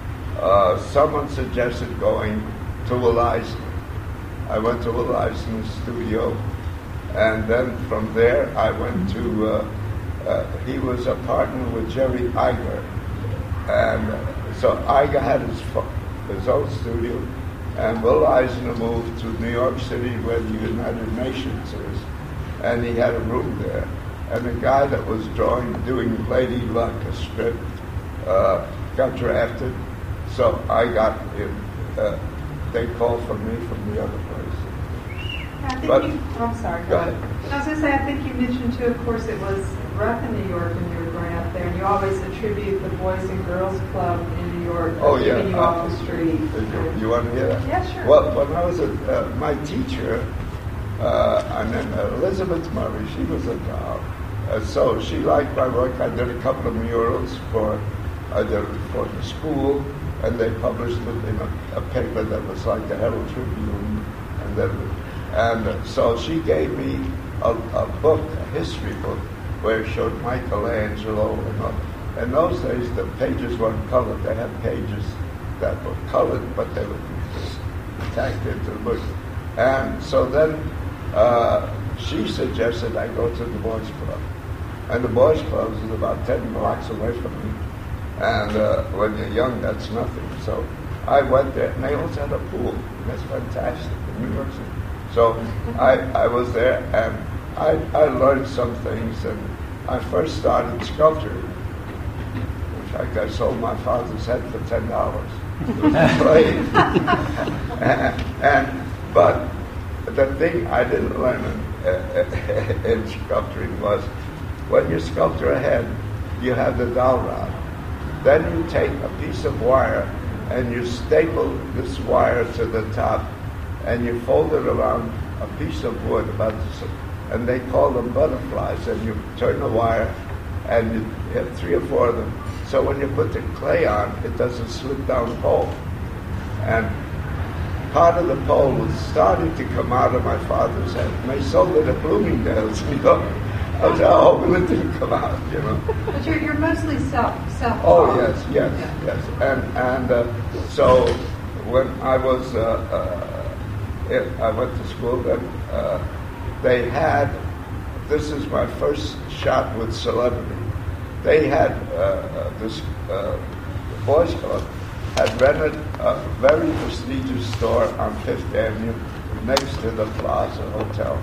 uh, someone suggested going to Will Eisner. I went to Will Eisner's studio, and then from there I went to, uh, uh, he was a partner with Jerry Iger. And uh, so Iger had his, his own studio, and Will Eisner moved to New York City where the United Nations is, and he had a room there. And the guy that was drawing, doing Lady Luck, a strip, uh, got drafted. So I got in. Uh, they called for me from the other place. I think But- you, oh, I'm sorry. Go ahead. I was going to say, I think you mentioned too, of course, it was rough in New York when you were growing up there, and you always attribute the Boys and Girls Club in New York Oh, yeah. keeping you Uh, off the street. You, you want to hear that? Yeah, sure. Well, when I was a, uh, my teacher, uh, and then Elizabeth Murray, she was a doll. Uh, so she liked my work. I did a couple of murals for, I did it for the school, and they published it in a, a paper that was like the Herald Tribune, then, and uh, so she gave me a, a book, a history book, where it showed Michelangelo. And all. In those days, the pages weren't colored. They had pages that were colored, but they were just tacked into the book. And so then uh, she suggested I go to the boys' club. And the boys' club is about ten blocks away from me. And uh, when you're young, that's nothing. So I went there, and they also had a pool. That's fantastic in New York City. So I, I was there, and I, I learned some things. And I first started sculpturing. In fact, I sold my father's head for ten dollars. It was great. and, and but the thing I didn't learn in, uh, in sculpturing was when you sculpture a head, you have the dowel rod. Then you take a piece of wire and you staple this wire to the top, and you fold it around a piece of wood about this, and they call them butterflies. And you turn the wire, and you have three or four of them. So when you put the clay on, it doesn't slip down the pole. And part of the pole was starting to come out of my father's head. And they sold it at Bloomingdale's, you know. I was hoping it didn't come out, you know. But you're, you're mostly self self. Oh yes, yes, yeah. yes. And and uh, so when I was uh, uh, it, I went to school, then uh, they had. This is my first shot with celebrity. They had uh, uh, this uh, boys' club had rented a very prestigious store on Fifth Avenue next to the Plaza Hotel,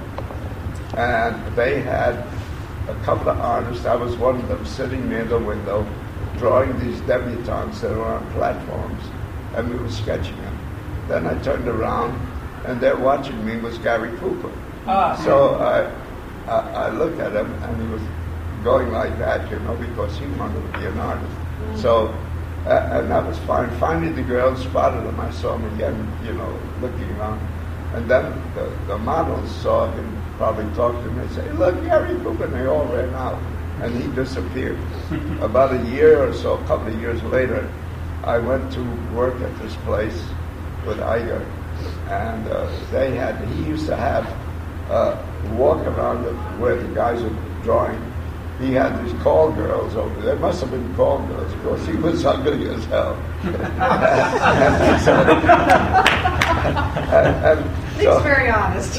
and they had a couple of artists. I was one of them, sitting near the window, drawing these debutantes that were on platforms, and we were sketching them. Then I turned around, and there watching me was Gary Cooper. Ah. So I, I I looked at him, and he was going like that, you know, because he wanted to be an artist. Mm-hmm. So, uh, and that was fine. Finally, the girls spotted him. I saw him again, you know, looking around. And then the, the models saw him, probably talked to him, and say, look, Gary Cooper, and they all ran out. And he disappeared. About a year or so, a couple of years later, I went to work at this place with Iger, and uh, they had, he used to have, uh, walk around the, where the guys were drawing. He had these call girls over there. They must have been call girls, because he was ugly as hell. and, so, and, and He's so, very honest.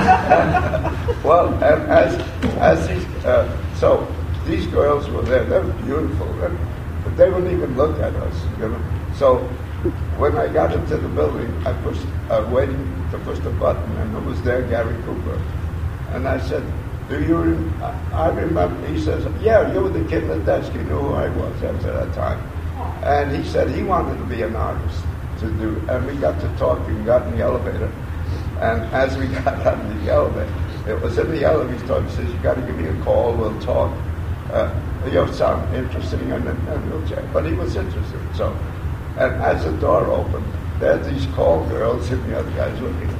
well, and as as these, uh, so these girls were there. They were beautiful, and, but they wouldn't even look at us, you know. So when I got into the building, I pushed, uh, waiting to push the button, and it was there, Gary Cooper, and I said, do you, rem- I remember, he says, yeah, you were the kid at the desk, you knew who I was after that time. And he said he wanted to be an artist to do, and we got to talking, got in the elevator, and as we got out of the elevator, it was in the elevator, he told me, he says, you got to give me a call, we'll talk, uh, you sound interesting, and, and we'll chat. But he was interested, so, and as the door opened, there are these call girls and the other guys looking.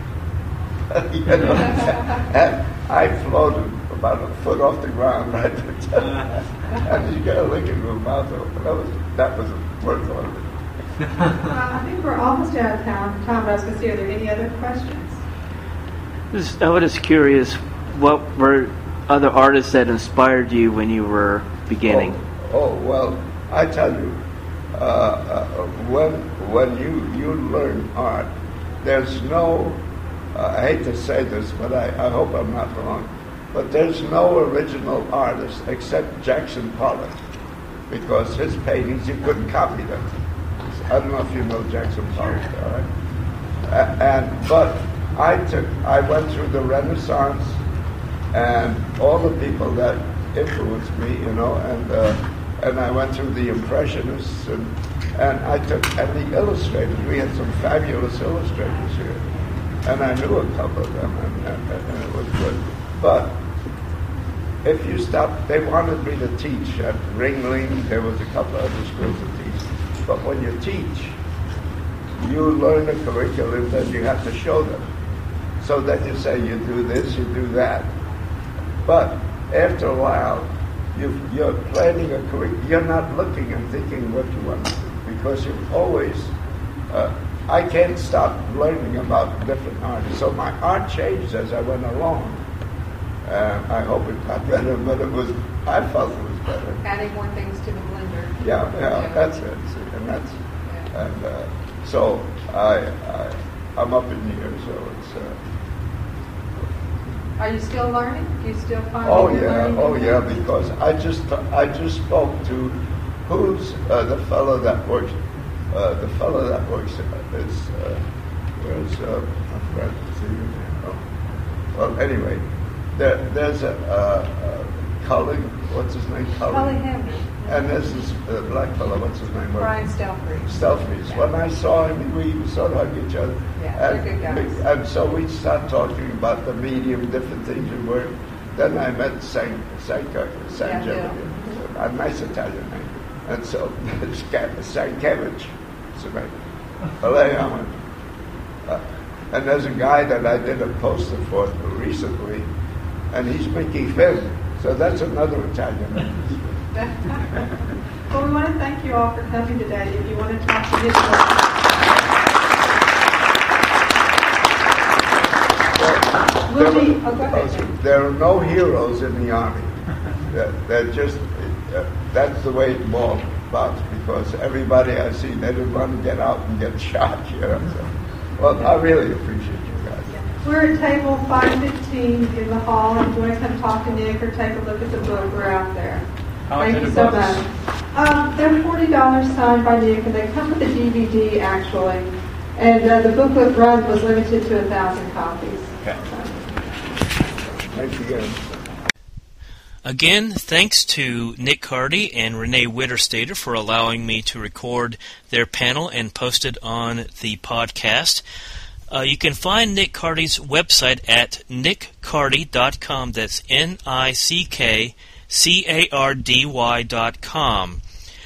You know? And I floated about a foot off the ground right there. And you got a licking with mouth open. That was, that was worth all of it. Uh, I think we're almost out of time, Tom, but I was going to see, are there any other questions? Just, I was just curious, what were other artists that inspired you when you were beginning? Oh, oh well, I tell you, uh, uh, when when you, you learn art, there's no, uh, I hate to say this, but I, I hope I'm not wrong, but there's no original artist except Jackson Pollock, because his paintings, you couldn't copy them. I don't know if you know Jackson Pollock, all right? Uh, and, but I took, I went through the Renaissance and all the people that influenced me, you know, and uh, and I went through the Impressionists, and and I took, and the illustrators, we had some fabulous illustrators here, and I knew a couple of them, and, and, and it was good. But if you stop, they wanted me to teach at Ringling, there was a couple of other schools to teach, but when you teach, you learn a curriculum that you have to show them. So that you say, you do this, you do that. But after a while, you, you're planning a curriculum. You're not looking and thinking what you want to do, because you've always uh, I can't stop learning about different artists. So my art changed as I went along. Uh, I hope it got better, but it was, I felt it was better. Adding more things to the blender. Yeah, yeah, yeah. That's it. See, and that's, yeah. and uh, so I, I, I'm up in here, so it's. Uh, Are you still learning? Do you still find? Oh you're yeah, learning oh yeah, because I just, I just spoke to, who's uh, the fellow that works, uh, the fellow that works is, uh, where's, uh, I forgot to see your name. Oh. Well, anyway, there, there's a, uh, uh, Cully, what's his name? Cully. Cully Hamby. And there's this uh, black fellow, what's his name? Brian Stelfreeze. Stelfreeze. Yeah. When I saw him, we sort of hug each other. Yeah, and, they're good guys. And so we started talking about the medium, different things in work. Then I met Sank, Sank, Sank, yeah, yeah. a nice Italian name. And so, Sankevich, is the name. Uh, and there's a guy that I did a poster for recently, and he's Mickey Finn. So that's another Italian name. Well, we want to thank you all for coming today. If you want to talk to Nick, we'll be, oh, go ahead. There are no heroes in the Army. They're, they're just, uh, that's the way it more about, because everybody I see, they didn't want to get out and get shot, you know. So, well, I really appreciate you guys. We're at table five fifteen in the hall. If you want to come talk to Nick or take a look at the book, we're out there. How Thank much you are so the books? much. Um, they're forty dollars signed by Nick, and they come with a D V D, actually. And uh, the booklet run was limited to a thousand copies. Okay. Thank you again. Again, thanks to Nick Cardy and Renee Witterstater for allowing me to record their panel and post it on the podcast. Uh, you can find Nick Cardy's website at nick cardy dot com. That's N I C K C A R D Y dot com.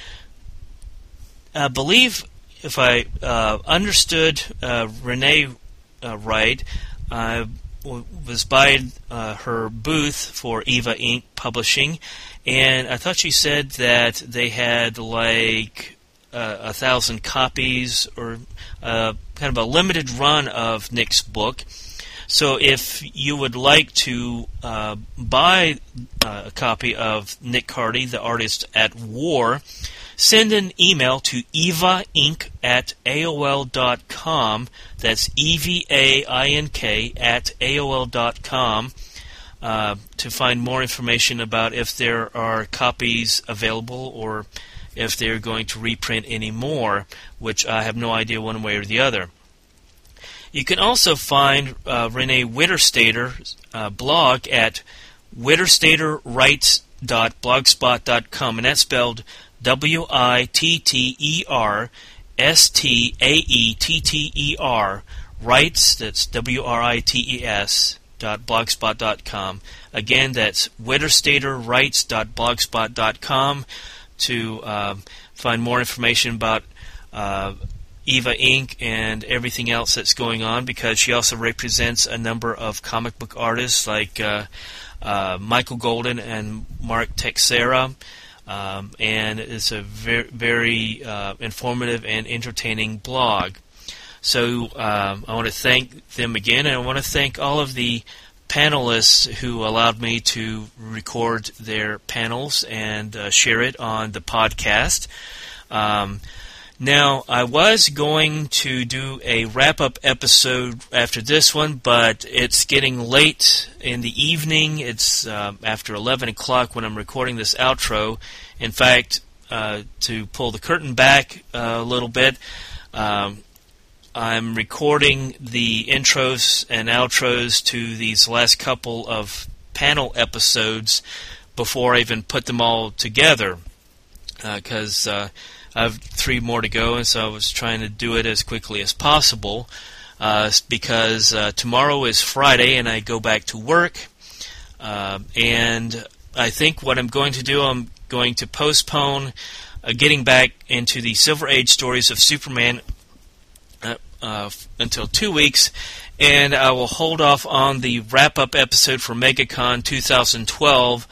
I believe, if I uh, understood uh, Renee uh, right, I w- was by uh, her booth for Eva Incorporated. Publishing, and I thought she said that they had like uh, a thousand copies or uh, kind of a limited run of Nick's book. So if you would like to uh, buy uh, a copy of Nick Cardy, the Artist at War, send an email to eva inc at A O L dot com. That's E V A I N K at A O L dot com uh, to find more information about if there are copies available or if they're going to reprint any more, which I have no idea one way or the other. You can also find uh, Renee Witterstater's uh, blog at witterstater writes dot blogspot dot com, and that's spelled W I T T E R S T A E T T E R, Writes, that's W R I T E S, dot blogspot dot com. Again, that's witterstater writes dot blogspot dot com to uh, find more information about uh, Eva Incorporated and everything else that's going on, because she also represents a number of comic book artists like uh, uh, Michael Golden and Mark Texeira, um, and it's a very, very uh, informative and entertaining blog. So um, I want to thank them again, and I want to thank all of the panelists who allowed me to record their panels and uh, share it on the podcast. Um, Now, I was going to do a wrap-up episode after this one, but it's getting late in the evening. It's uh, after eleven o'clock when I'm recording this outro. In fact, uh, to pull the curtain back uh, a little bit, um, I'm recording the intros and outros to these last couple of panel episodes before I even put them all together, because uh, uh, I have three more to go, and so I was trying to do it as quickly as possible, uh, because uh, tomorrow is Friday and I go back to work, uh, and I think what I'm going to do, I'm going to postpone uh, getting back into the Silver Age stories of Superman uh, uh, f- until two weeks, and I will hold off on the wrap-up episode for MegaCon twenty twelve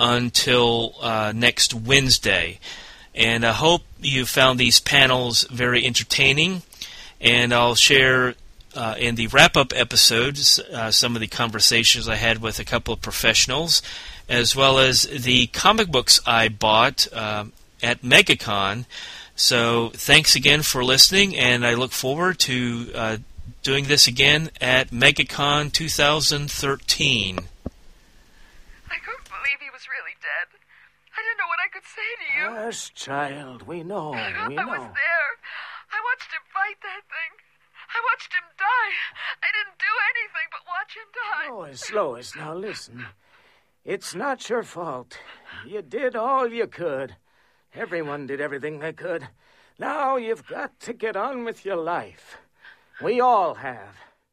until uh, next Wednesday. And I hope you found these panels very entertaining, and I'll share uh, in the wrap-up episodes uh, some of the conversations I had with a couple of professionals, as well as the comic books I bought uh, at MegaCon. So thanks again for listening, and I look forward to uh, doing this again at MegaCon two thousand thirteen. I couldn't believe he was really dead. I didn't know what I could say to you. Hush, child. We know. We I know. was there. I watched him fight that thing. I watched him die. I didn't do anything but watch him die. Lois, Lois, now listen. It's not your fault. You did all you could. Everyone did everything they could. Now you've got to get on with your life. We all have.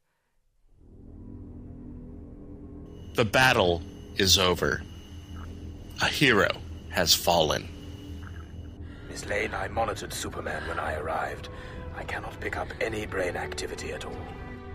The battle is over. A hero has fallen. Miss Lane, I monitored Superman when I arrived. I cannot pick up any brain activity at all.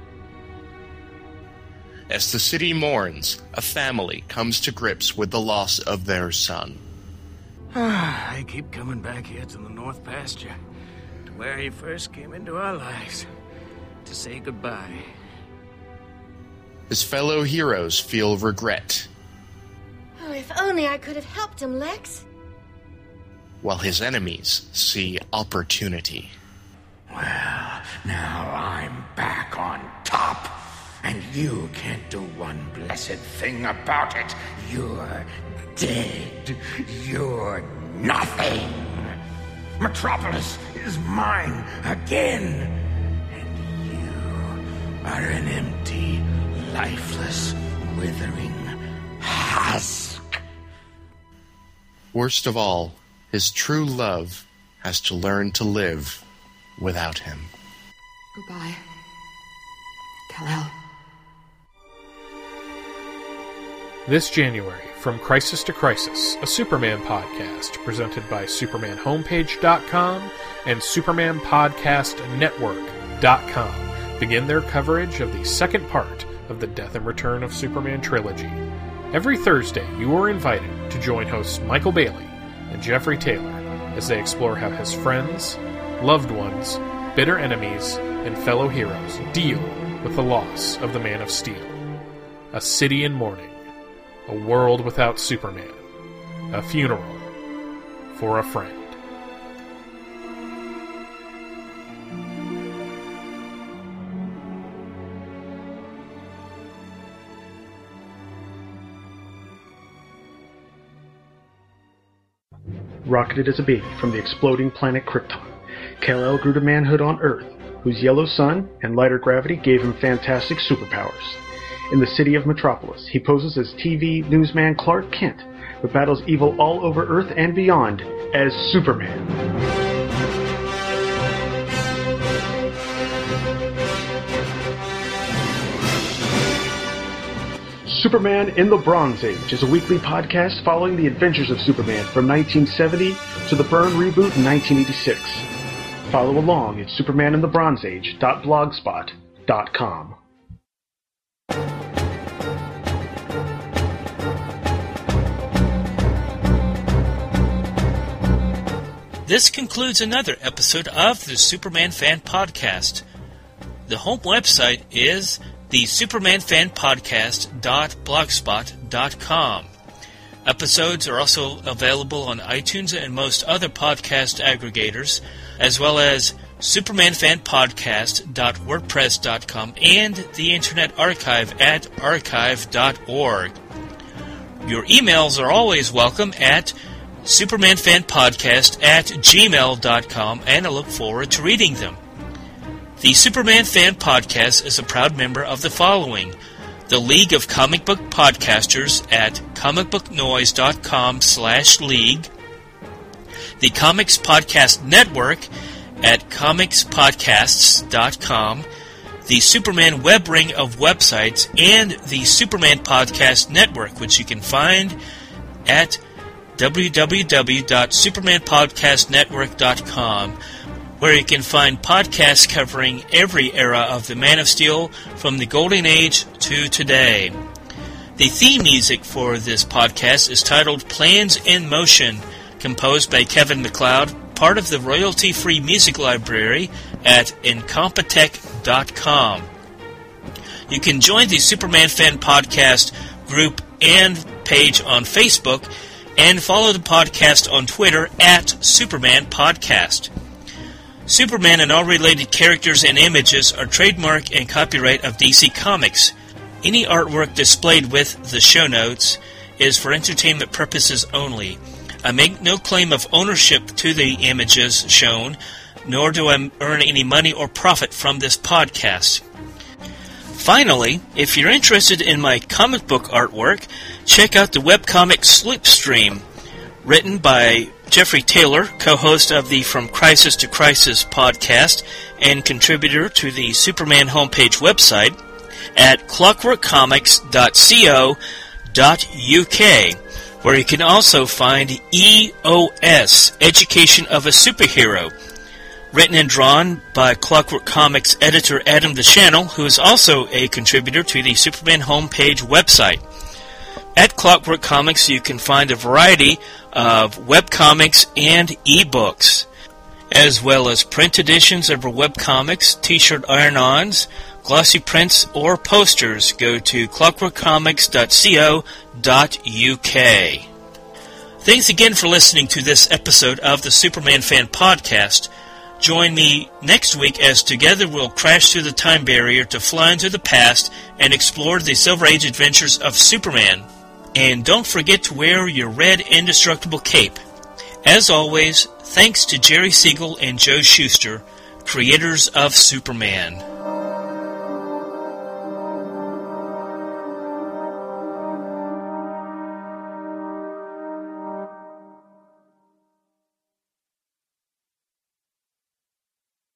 As the city mourns, a family comes to grips with the loss of their son. I keep coming back here to the North Pasture, to where he first came into our lives, to say goodbye. His fellow heroes feel regret, Oh, if only I could have helped him, Lex. while his enemies see opportunity. Well, now I'm back on top, and you can't do one blessed thing about it. You're dead. You're nothing. Metropolis is mine again, and you are an empty, lifeless, withering husk. Worst of all, his true love has to learn to live without him. Goodbye, Kal-El. This January, From Crisis to Crisis, a Superman podcast presented by Superman Homepage dot com and Superman Podcast Network dot com begin their coverage of the second part of the Death and Return of Superman trilogy. Every Thursday, you are invited to join hosts Michael Bailey and Jeffrey Taylor as they explore how his friends, loved ones, bitter enemies, and fellow heroes deal with the loss of the Man of Steel. A city in mourning. A world without Superman. A funeral for a friend. Rocketed as a baby from the exploding planet Krypton, Kal-El grew to manhood on Earth, whose yellow sun and lighter gravity gave him fantastic superpowers. In the city of Metropolis, he poses as T V newsman Clark Kent, but battles evil all over Earth and beyond as Superman. Superman in the Bronze Age is a weekly podcast following the adventures of Superman from nineteen seventy to the Byrne reboot in nineteen eighty-six. Follow along at superman in the bronze age dot blogspot dot com. This concludes another episode of the Superman Fan Podcast. The home website is the superman fan podcast dot blogspot dot com. Episodes are also available on iTunes and most other podcast aggregators, as well as superman fan podcast dot wordpress dot com and the Internet Archive at archive dot org. Your emails are always welcome at supermanfanpodcast at gmail dot com, and I look forward to reading them. The Superman Fan Podcast is a proud member of the following: the League of Comic Book Podcasters at comic book noise dot com slash league, the Comics Podcast Network at comics podcasts dot com, the Superman web ring of websites, and the Superman Podcast Network, which you can find at w w w dot superman podcast network dot com, where you can find podcasts covering every era of the Man of Steel from the Golden Age to today. The theme music for this podcast is titled Plans in Motion, composed by Kevin MacLeod, part of the royalty-free music library at incompetech dot com. You can join the Superman Fan Podcast group and page on Facebook, and follow the podcast on Twitter at Superman Podcast. Superman and all related characters and images are trademark and copyright of D C Comics. Any artwork displayed with the show notes is for entertainment purposes only. I make no claim of ownership to the images shown, nor do I earn any money or profit from this podcast. Finally, if you're interested in my comic book artwork, check out the webcomic Slipstream, written by Jeffrey Taylor, co-host of the From Crisis to Crisis podcast and contributor to the Superman homepage website at clockwork comics dot co dot u k, where you can also find E O S, Education of a Superhero, written and drawn by Clockwork Comics editor Adam DeChannel, who is also a contributor to the Superman homepage website. At Clockwork Comics, you can find a variety of webcomics and ebooks, as well as print editions of our webcomics, t-shirt iron-ons, glossy prints, or posters. Go to clockwork comics dot co dot u k. Thanks again for listening to this episode of the Superman Fan Podcast. Join me next week as together we'll crash through the time barrier to fly into the past and explore the Silver Age adventures of Superman. And don't forget to wear your red indestructible cape. As always, thanks to Jerry Siegel and Joe Shuster, creators of Superman.